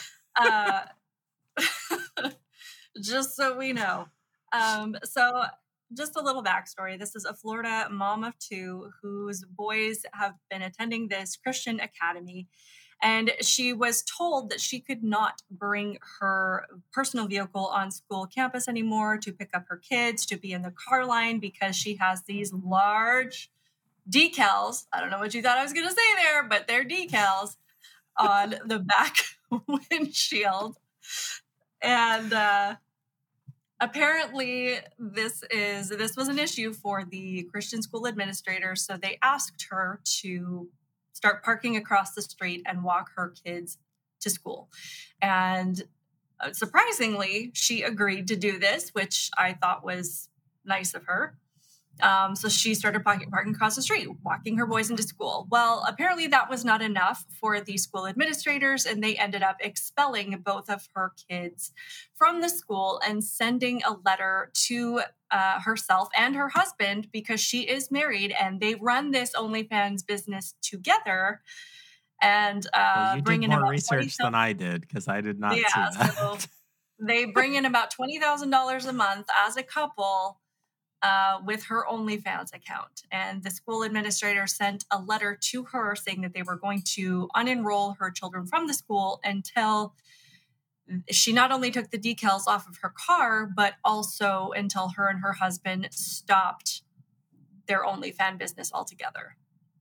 just so we know. So just a little backstory. This is a Florida mom of two whose boys have been attending this Christian academy. And she was told that she could not bring her personal vehicle on school campus anymore to pick up her kids, to be in the car line, because she has these large decals. I don't know what you thought I was going to say there, but they're decals on the back windshield. And apparently this was an issue for the Christian school administrator, so they asked her to start parking across the street and walk her kids to school. And surprisingly, she agreed to do this, which I thought was nice of her. So she started parking across the street, walking her boys into school. Well, apparently that was not enough for the school administrators, and they ended up expelling both of her kids from the school and sending a letter to herself and her husband, because she is married and they run this OnlyFans business together. And you did more research than I did, because I did not see that. So they bring in about $20,000 a month as a couple. With her OnlyFans account. And the school administrator sent a letter to her saying that they were going to unenroll her children from the school until she not only took the decals off of her car, but also until her and her husband stopped their OnlyFans business altogether.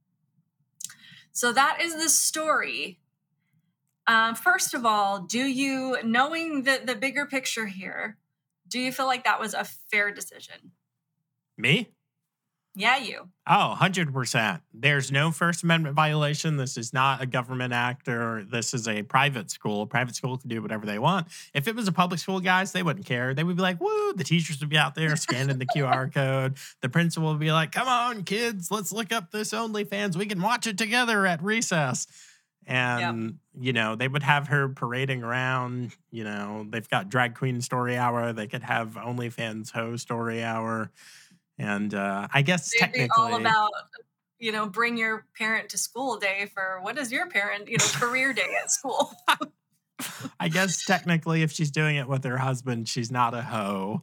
So that is the story. First of all, knowing the bigger picture here, do you feel like that was a fair decision? Me? Yeah, you. Oh, 100%. There's no First Amendment violation. This is not a government act, or this is a private school. A private school can do whatever they want. If it was a public school, guys, they wouldn't care. They would be like, woo, the teachers would be out there scanning the QR code. The principal would be like, come on, kids, let's look up this OnlyFans. We can watch it together at recess. And, they would have her parading around. They've got Drag Queen Story Hour. They could have OnlyFans Ho Story Hour. And I guess they'd technically, be all about, bring your parent to school day for what is your parent, career day at school. I guess technically, if she's doing it with her husband, she's not a hoe.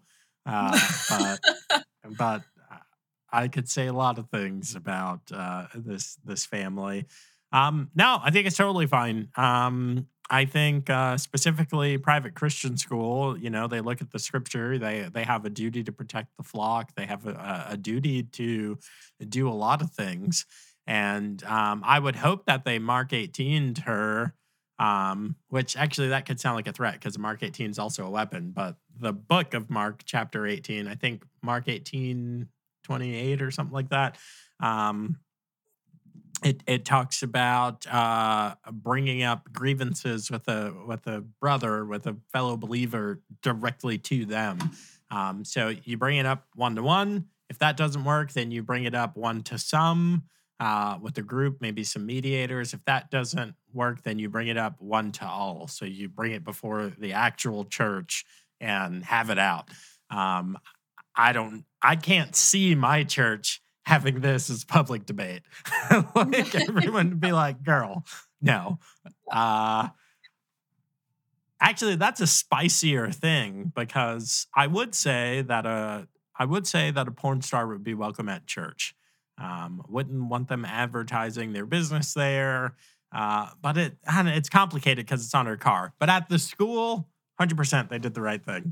But I could say a lot of things about this family. No, I think it's totally fine. I think specifically private Christian school, they look at the scripture. They have a duty to protect the flock. They have a duty to do a lot of things. And I would hope that they Mark 18'd her, which actually that could sound like a threat, because Mark 18 is also a weapon. But the book of Mark, chapter 18, I think Mark 18:28 or something like that, It talks about bringing up grievances with a brother, with a fellow believer, directly to them. So you bring it up one-to-one. If that doesn't work, then you bring it up one to some with a group, maybe some mediators. If that doesn't work, then you bring it up one to all. So you bring it before the actual church and have it out. I can't see my church having this as public debate. Like everyone would be like, girl, no. Actually, that's a spicier thing, because I would say that a porn star would be welcome at church. Wouldn't want them advertising their business there. But it's complicated because it's on her car. But at the school, 100% they did the right thing.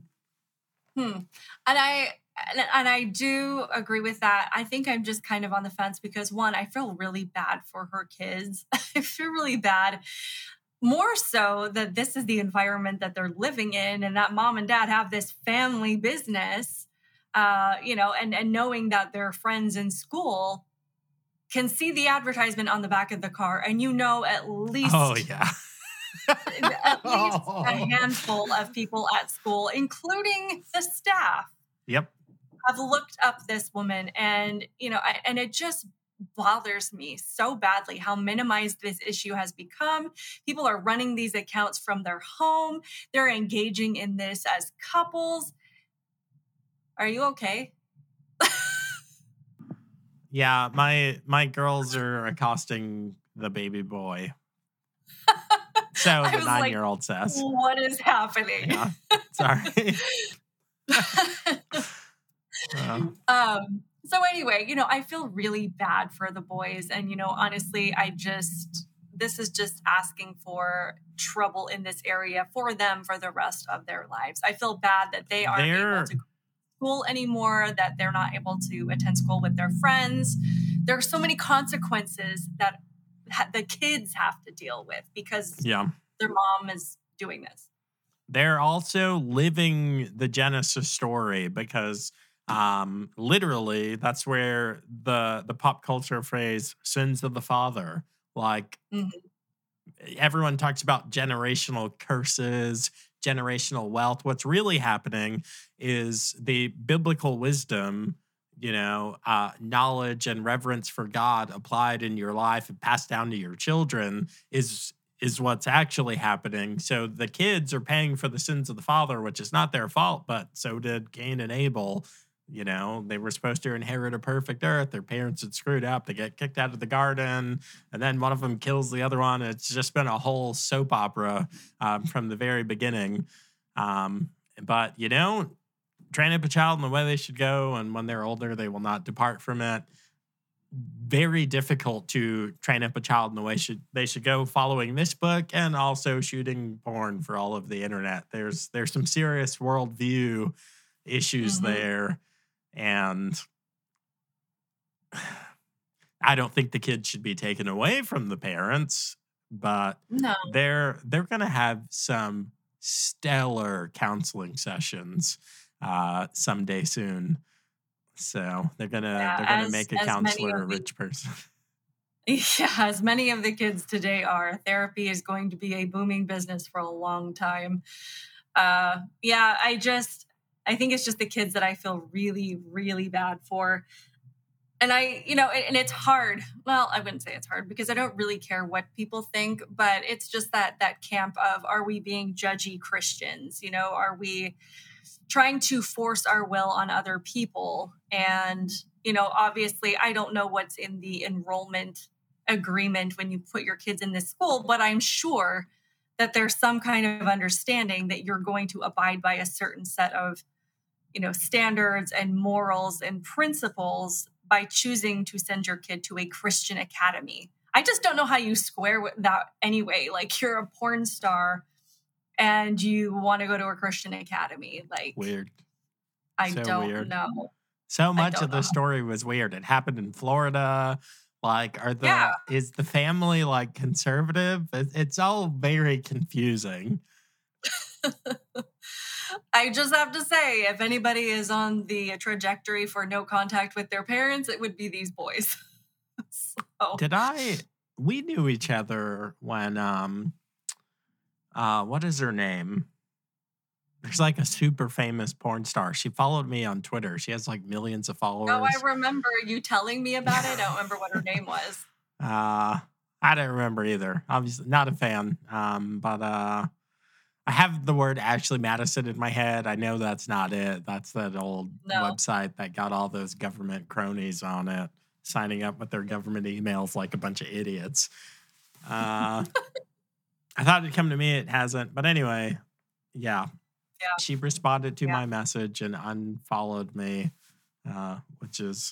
And I do agree with that. I think I'm just kind of on the fence because, one, I feel really bad for her kids. I feel really bad, more so that this is the environment that they're living in, and that mom and dad have this family business, and knowing that their friends in school can see the advertisement on the back of the car, and at least... Oh, yeah. at least a handful of people at school, including the staff. Yep. I've looked up this woman, and and it just bothers me so badly how minimized this issue has become. People are running these accounts from their home. They're engaging in this as couples. Are you okay? Yeah, my girls are accosting the baby boy. So the 9-year-old says, "What is happening?" Yeah, sorry. So anyway, I feel really bad for the boys, and honestly, this is just asking for trouble in this area for them for the rest of their lives. I feel bad that they aren't able to go to school anymore, that they're not able to attend school with their friends. There are so many consequences that the kids have to deal with because their mom is doing this. they're also living the Genesis story because literally that's where the pop culture phrase sins of the father, like everyone talks about generational curses, generational wealth. What's really happening is the biblical wisdom, knowledge and reverence for God applied in your life and passed down to your children is what's actually happening. So the kids are paying for the sins of the father, which is not their fault, but so did Cain and Abel. They were supposed to inherit a perfect earth. Their parents had screwed up. They get kicked out of the garden, and then one of them kills the other one. It's just been a whole soap opera from the very beginning. But train up a child in the way they should go, and when they're older, they will not depart from it. Very difficult to train up a child in the way they should go following this book, and also shooting porn for all of the internet. There's some serious worldview issues there. And I don't think the kids should be taken away from the parents, but they're going to have some stellar counseling sessions someday soon. So they're gonna make a counselor a rich person. Yeah, as many of the kids today are. Therapy is going to be a booming business for a long time. I think it's just the kids that I feel really, really bad for. And and it's hard. Well, I wouldn't say it's hard because I don't really care what people think, but it's just that camp of, are we being judgy Christians? Are we trying to force our will on other people? And, obviously I don't know what's in the enrollment agreement when you put your kids in this school, but I'm sure that there's some kind of understanding that you're going to abide by a certain set of standards and morals and principles by choosing to send your kid to a Christian academy. I just don't know how you square with that anyway. Like, you're a porn star and you want to go to a Christian academy. Like, weird. I don't know. So much of the story was weird. It happened in Florida. Like, is the family like conservative? It's all very confusing. I just have to say, if anybody is on the trajectory for no contact with their parents, it would be these boys. We knew each other when, what is her name? There's like a super famous porn star. She followed me on Twitter. She has like millions of followers. Oh, I remember you telling me about it. I don't remember what her name was. I don't remember either. Obviously not a fan. But I have the word Ashley Madison in my head. I know that's not it. That's that old website that got all those government cronies on it, signing up with their government emails like a bunch of idiots. I thought it'd come to me. It hasn't. But anyway, yeah. She responded to my message and unfollowed me, which is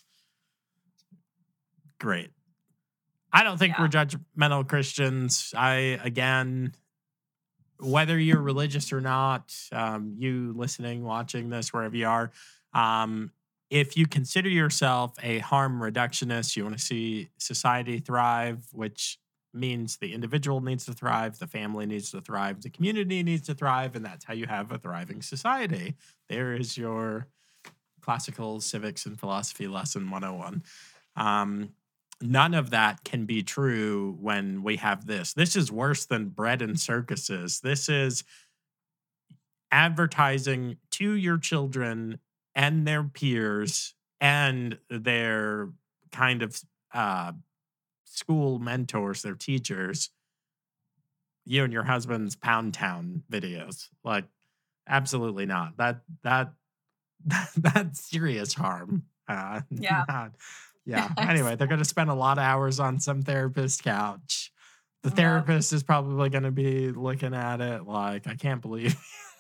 great. I don't think we're judgmental Christians. Whether you're religious or not, you listening, watching this, wherever you are, if you consider yourself a harm reductionist, you want to see society thrive, which means the individual needs to thrive, the family needs to thrive, the community needs to thrive, and that's how you have a thriving society. There is your classical civics and philosophy lesson 101. None of that can be true when we have this. This is worse than bread and circuses. This is advertising to your children and their peers and their kind of school mentors, their teachers, you and your husband's Pound Town videos. Like, absolutely not. That's serious harm. Anyway, they're going to spend a lot of hours on some therapist couch. The therapist is probably going to be looking at it like, I can't believe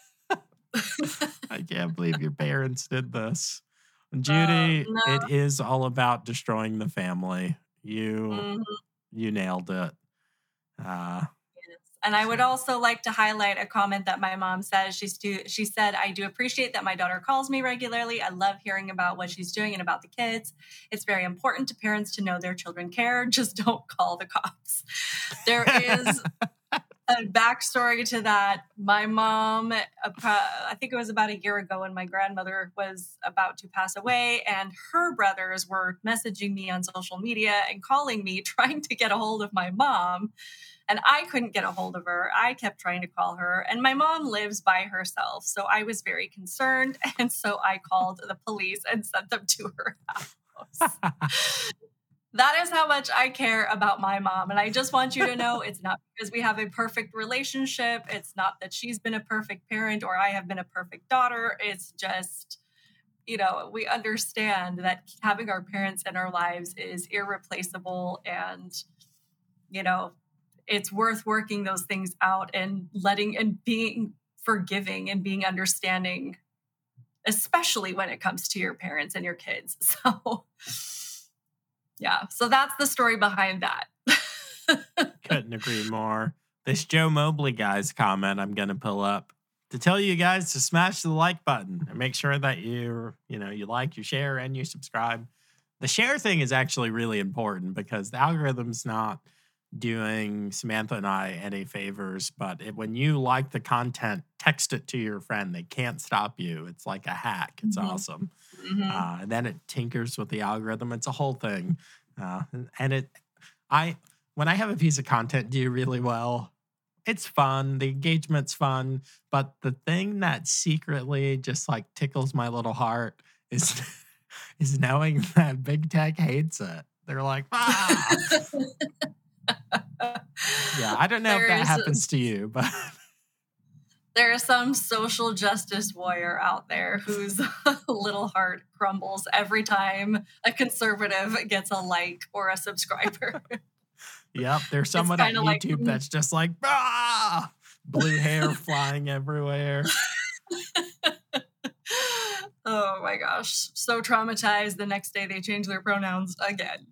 your parents did this. And Judy, it is all about destroying the family. You nailed it. And I would also like to highlight a comment that my mom says. She said, I do appreciate that my daughter calls me regularly. I love hearing about what she's doing and about the kids. It's very important to parents to know their children care. Just don't call the cops. There is Backstory to that, my mom, I think it was about a year ago when my grandmother was about to pass away, and her brothers were messaging me on social media and calling me, trying to get a hold of my mom. And I couldn't get a hold of her. I kept trying to call her. And my mom lives by herself. So I was very concerned. And so I called the police and sent them to her house. That is how much I care about my mom. And I just want you to know it's not because we have a perfect relationship. It's not that she's been a perfect parent or I have been a perfect daughter. It's just, you know, we understand that having our parents in our lives is irreplaceable. And, you know, it's worth working those things out and letting and being forgiving and being understanding, especially when it comes to your parents and your kids. So, yeah. So that's the story behind that. Couldn't agree more. This Joe Mobley guy's comment I'm going to pull up to tell you guys to smash the like button and make sure that you like, you share, and you subscribe. The share thing is actually really important because the algorithm's not doing Samantha and I any favors, but when you like the content, text it to your friend. They can't stop you. It's like a hack. It's awesome. And then it tinkers with the algorithm. It's a whole thing. When I have a piece of content do really well, it's fun. The engagement's fun. But the thing that secretly just like tickles my little heart is knowing that big tech hates it. They're like, ah. Yeah, I don't know if that happens to you, but there is some social justice warrior out there whose little heart crumbles every time a conservative gets a like or a subscriber. Yep, there's someone at YouTube that's just like, ah, blue hair flying everywhere. Oh my gosh, so traumatized. The next day they change their pronouns again.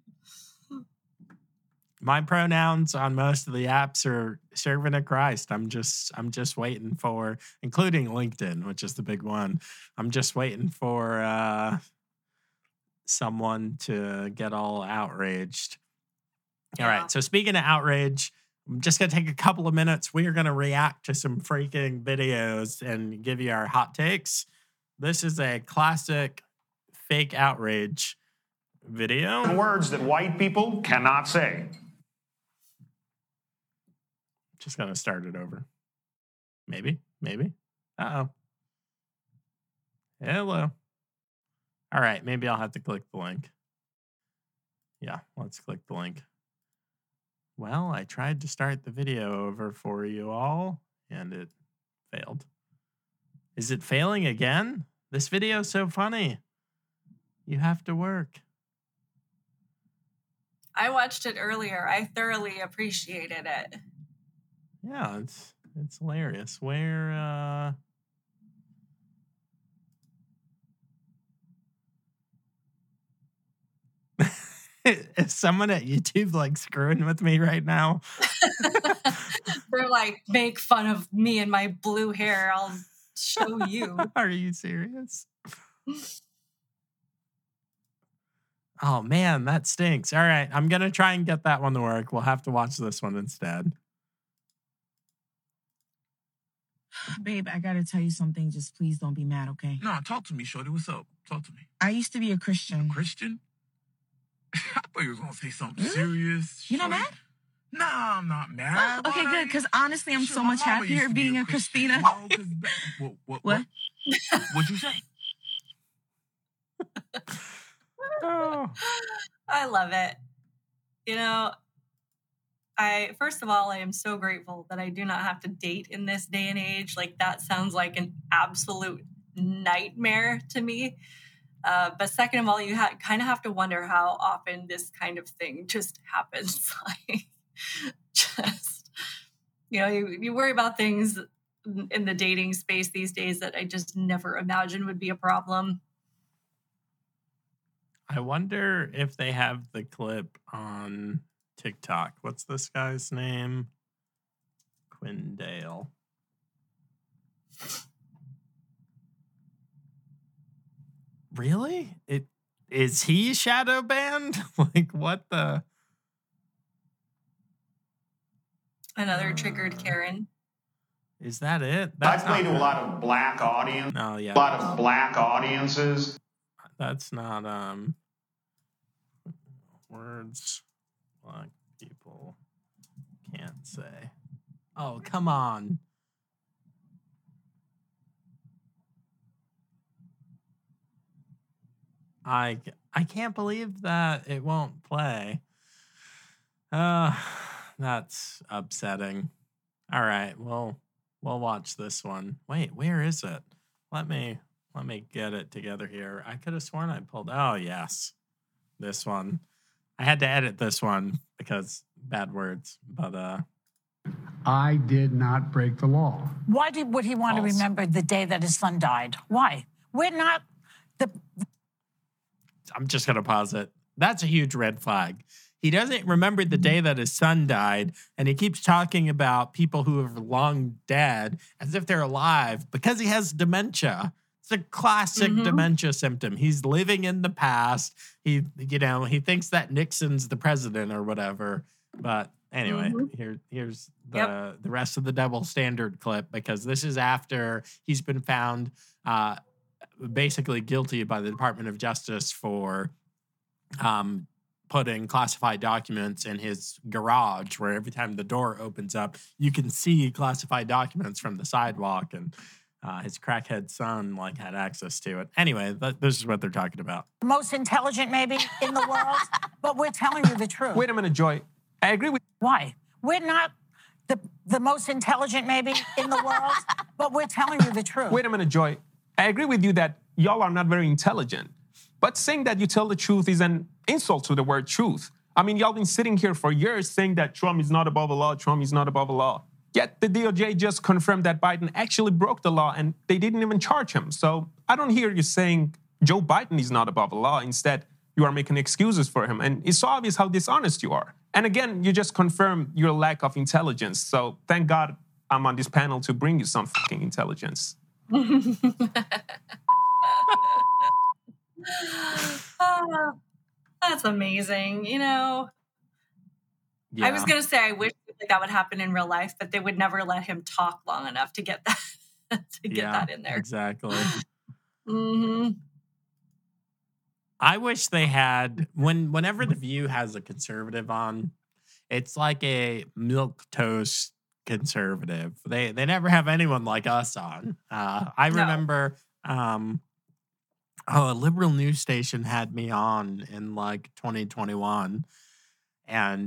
My pronouns on most of the apps are servant of Christ. I'm just waiting for, including LinkedIn, which is the big one. I'm just waiting for someone to get all outraged. Yeah. All right. So speaking of outrage, I'm just going to take a couple of minutes. We are going to react to some freaking videos and give you our hot takes. This is a classic fake outrage video. Words that white people cannot say. Just gonna start it over. Maybe. Uh-oh. Hello. All right, maybe I'll have to click the link. Yeah, let's click the link. Well, I tried to start the video over for you all, and it failed. Is it failing again? This video is so funny. You have to work. I watched it earlier. I thoroughly appreciated it. Yeah, it's hilarious. Where is someone at YouTube like screwing with me right now? They're like, make fun of me and my blue hair. I'll show you. Are you serious? Oh man, that stinks. All right, I'm gonna try and get that one to work. We'll have to watch this one instead. Babe, I gotta tell you something. Just please don't be mad, okay? No, talk to me, shorty. What's up? Talk to me. I used to be a Christian. A Christian? I thought you was gonna say something serious. You not mad? Nah, I'm not mad. Okay, good. Because honestly, I'm so much happier being a Christina. No, what? What'd you say? Oh. I love it. You know, first of all, I am so grateful that I do not have to date in this day and age. Like, that sounds like an absolute nightmare to me. But second of all, you kind of have to wonder how often this kind of thing just happens. Like, just, you worry about things in the dating space these days that I just never imagined would be a problem. I wonder if they have the clip on TikTok. What's this guy's name? Quindale. Really? Is he shadow banned? Like, what the? Another triggered Karen. Is that it? I play to a lot of black audience. Oh, yeah. A lot of black audiences. That's not words black people can't say. Oh, come on. I can't believe that it won't play. That's upsetting. All right, well, we'll watch this one. Wait, where is it? Let me get it together here. I could have sworn I pulled. Oh, yes. This one. I had to edit this one because bad words, but I did not break the law. Why would he want to remember the day that his son died? Why? We're not the... I'm just going to pause it. That's a huge red flag. He doesn't remember the day that his son died, and he keeps talking about people who are long dead as if they're alive because he has dementia. It's a classic dementia symptom. He's living in the past. He thinks that Nixon's the president or whatever. But anyway, here's the rest of the double standard clip, because this is after he's been found basically guilty by the Department of Justice for putting classified documents in his garage, where every time the door opens up, you can see classified documents from the sidewalk, and his crackhead son had access to it. Anyway, this is what they're talking about. Most intelligent maybe in the world, but we're telling you the truth. Wait a minute, Joy. I agree with... Why? We're not the most intelligent maybe in the world, but we're telling you the truth. Wait a minute, Joy. I agree with you that y'all are not very intelligent. But saying that you tell the truth is an insult to the word truth. I mean, y'all been sitting here for years saying that Trump is not above the law, Trump is not above the law. Yet the DOJ just confirmed that Biden actually broke the law and they didn't even charge him. So I don't hear you saying Joe Biden is not above the law. Instead, you are making excuses for him. And it's so obvious how dishonest you are. And again, you just confirm your lack of intelligence. So thank God I'm on this panel to bring you some fucking intelligence. Oh, that's amazing. Yeah. I was going to say, I wish that would happen in real life, but they would never let him talk long enough to get that that in there. Exactly. I wish they had, whenever The View has a conservative on, it's like a milquetoast conservative. They never have anyone like us on. I remember a liberal news station had me on in 2021, and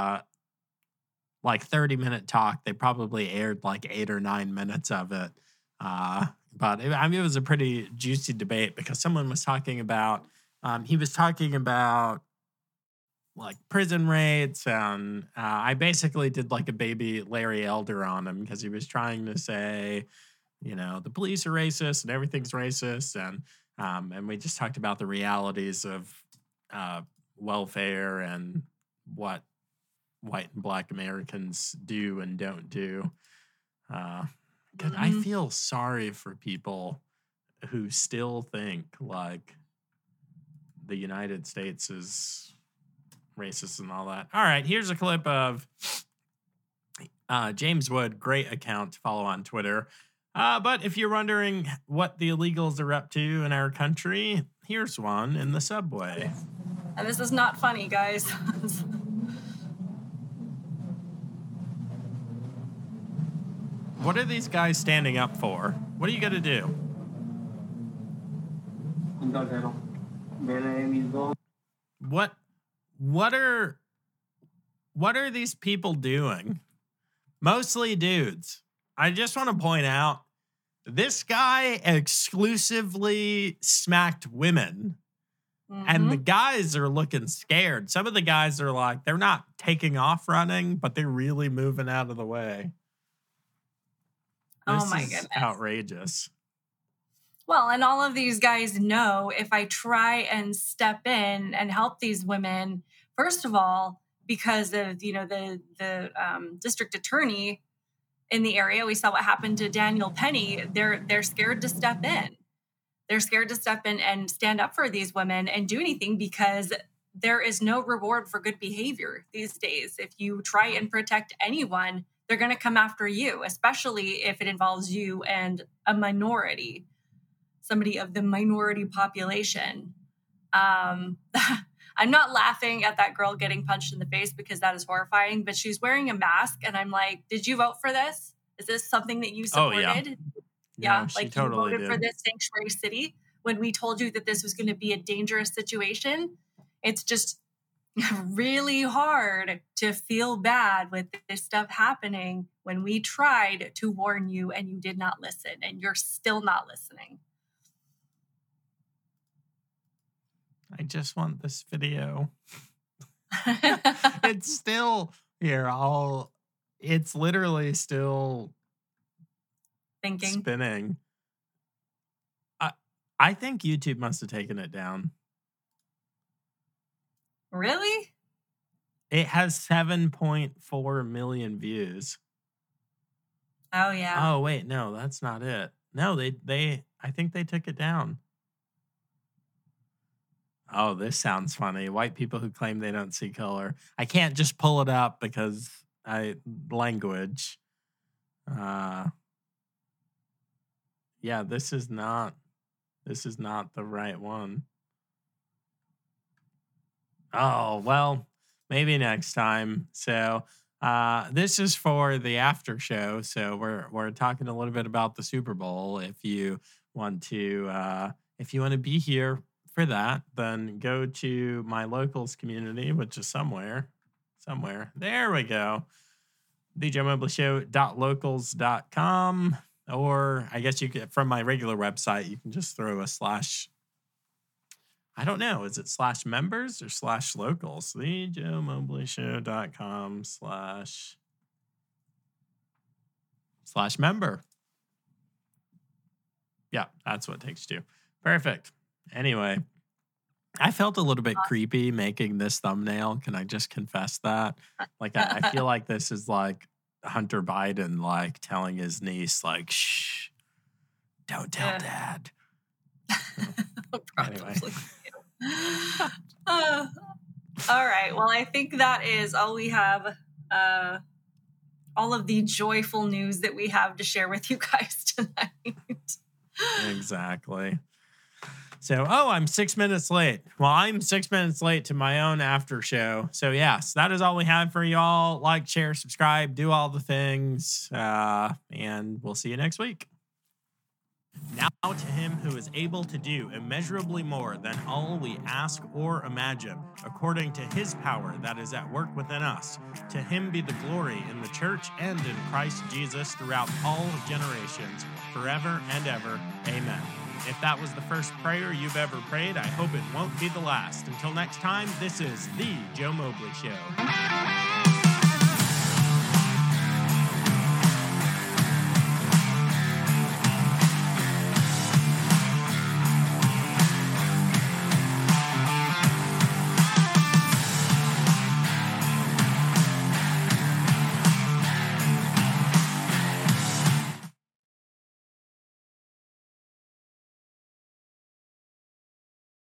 30-minute talk. They probably aired 8 or 9 minutes of it. But it was a pretty juicy debate because someone was talking about, he was talking about prison rates, and I basically did a baby Larry Elder on him because he was trying to say, the police are racist and everything's racist, and we just talked about the realities of welfare and what white and black Americans do and don't do. I feel sorry for people who still think the United States is racist and all that. All right, here's a clip of James Wood, great account to follow on Twitter. But if you're wondering what the illegals are up to in our country, here's one in the subway. And this is not funny, guys. What are these guys standing up for? What are you going to do? What are these people doing? Mostly dudes. I just want to point out, this guy exclusively smacked women. And the guys are looking scared. Some of the guys are they're not taking off running, but they're really moving out of the way. Oh my goodness. Outrageous. Well, and all of these guys know if I try and step in and help these women, first of all, because of, the district attorney in the area, we saw what happened to Daniel Penny. They're scared to step in. They're scared to step in and stand up for these women and do anything because there is no reward for good behavior these days. If you try and protect anyone, they're going to come after you, especially if it involves you and a minority, somebody of the minority population. I'm not laughing at that girl getting punched in the face because that is horrifying, but she's wearing a mask. And I'm like, did you vote for this? Is this something that you supported? Oh, yeah. Like totally you voted for this sanctuary city when we told you that this was going to be a dangerous situation. It's just really hard to feel bad with this stuff happening when we tried to warn you and you did not listen, and you're still not listening. I just want this video. It's still here. It's literally still thinking, spinning. I think YouTube must have taken it down. Really? It has 7.4 million views. Oh yeah. Oh wait, no, that's not it. No, they I think they took it down. Oh, this sounds funny. White people who claim they don't see color. I can't just pull it up because language. Yeah, this is not the right one. Oh, well, maybe next time. So, this is for the after show. So we're talking a little bit about the Super Bowl. If you want to be here for that, then go to my locals community, which is somewhere. There we go. thejoemobleyshow.locals.com. Or I guess you could, from my regular website, you can just throw a / I don't know. Is it /members or /locals? thejoemobleyshow.com / member. Yeah, that's what it takes to. Perfect. Anyway, I felt a little bit creepy making this thumbnail. Can I just confess that? Like, I feel like this is like Hunter Biden, like telling his niece, like, shh, don't tell Dad. Anyway. All right. Well, I think that is all we have. All of the joyful news that we have to share with you guys tonight. Exactly. So, I'm 6 minutes late. Well, I'm 6 minutes late to my own after show. So, yes, that is all we have for y'all. Like, share, subscribe, do all the things. And we'll see you next week. Now to him who is able to do immeasurably more than all we ask or imagine, according to his power that is at work within us. To him be the glory in the church and in Christ Jesus throughout all generations, forever and ever. Amen. If that was the first prayer you've ever prayed, I hope it won't be the last. Until next time, this is The Joe Mobley Show.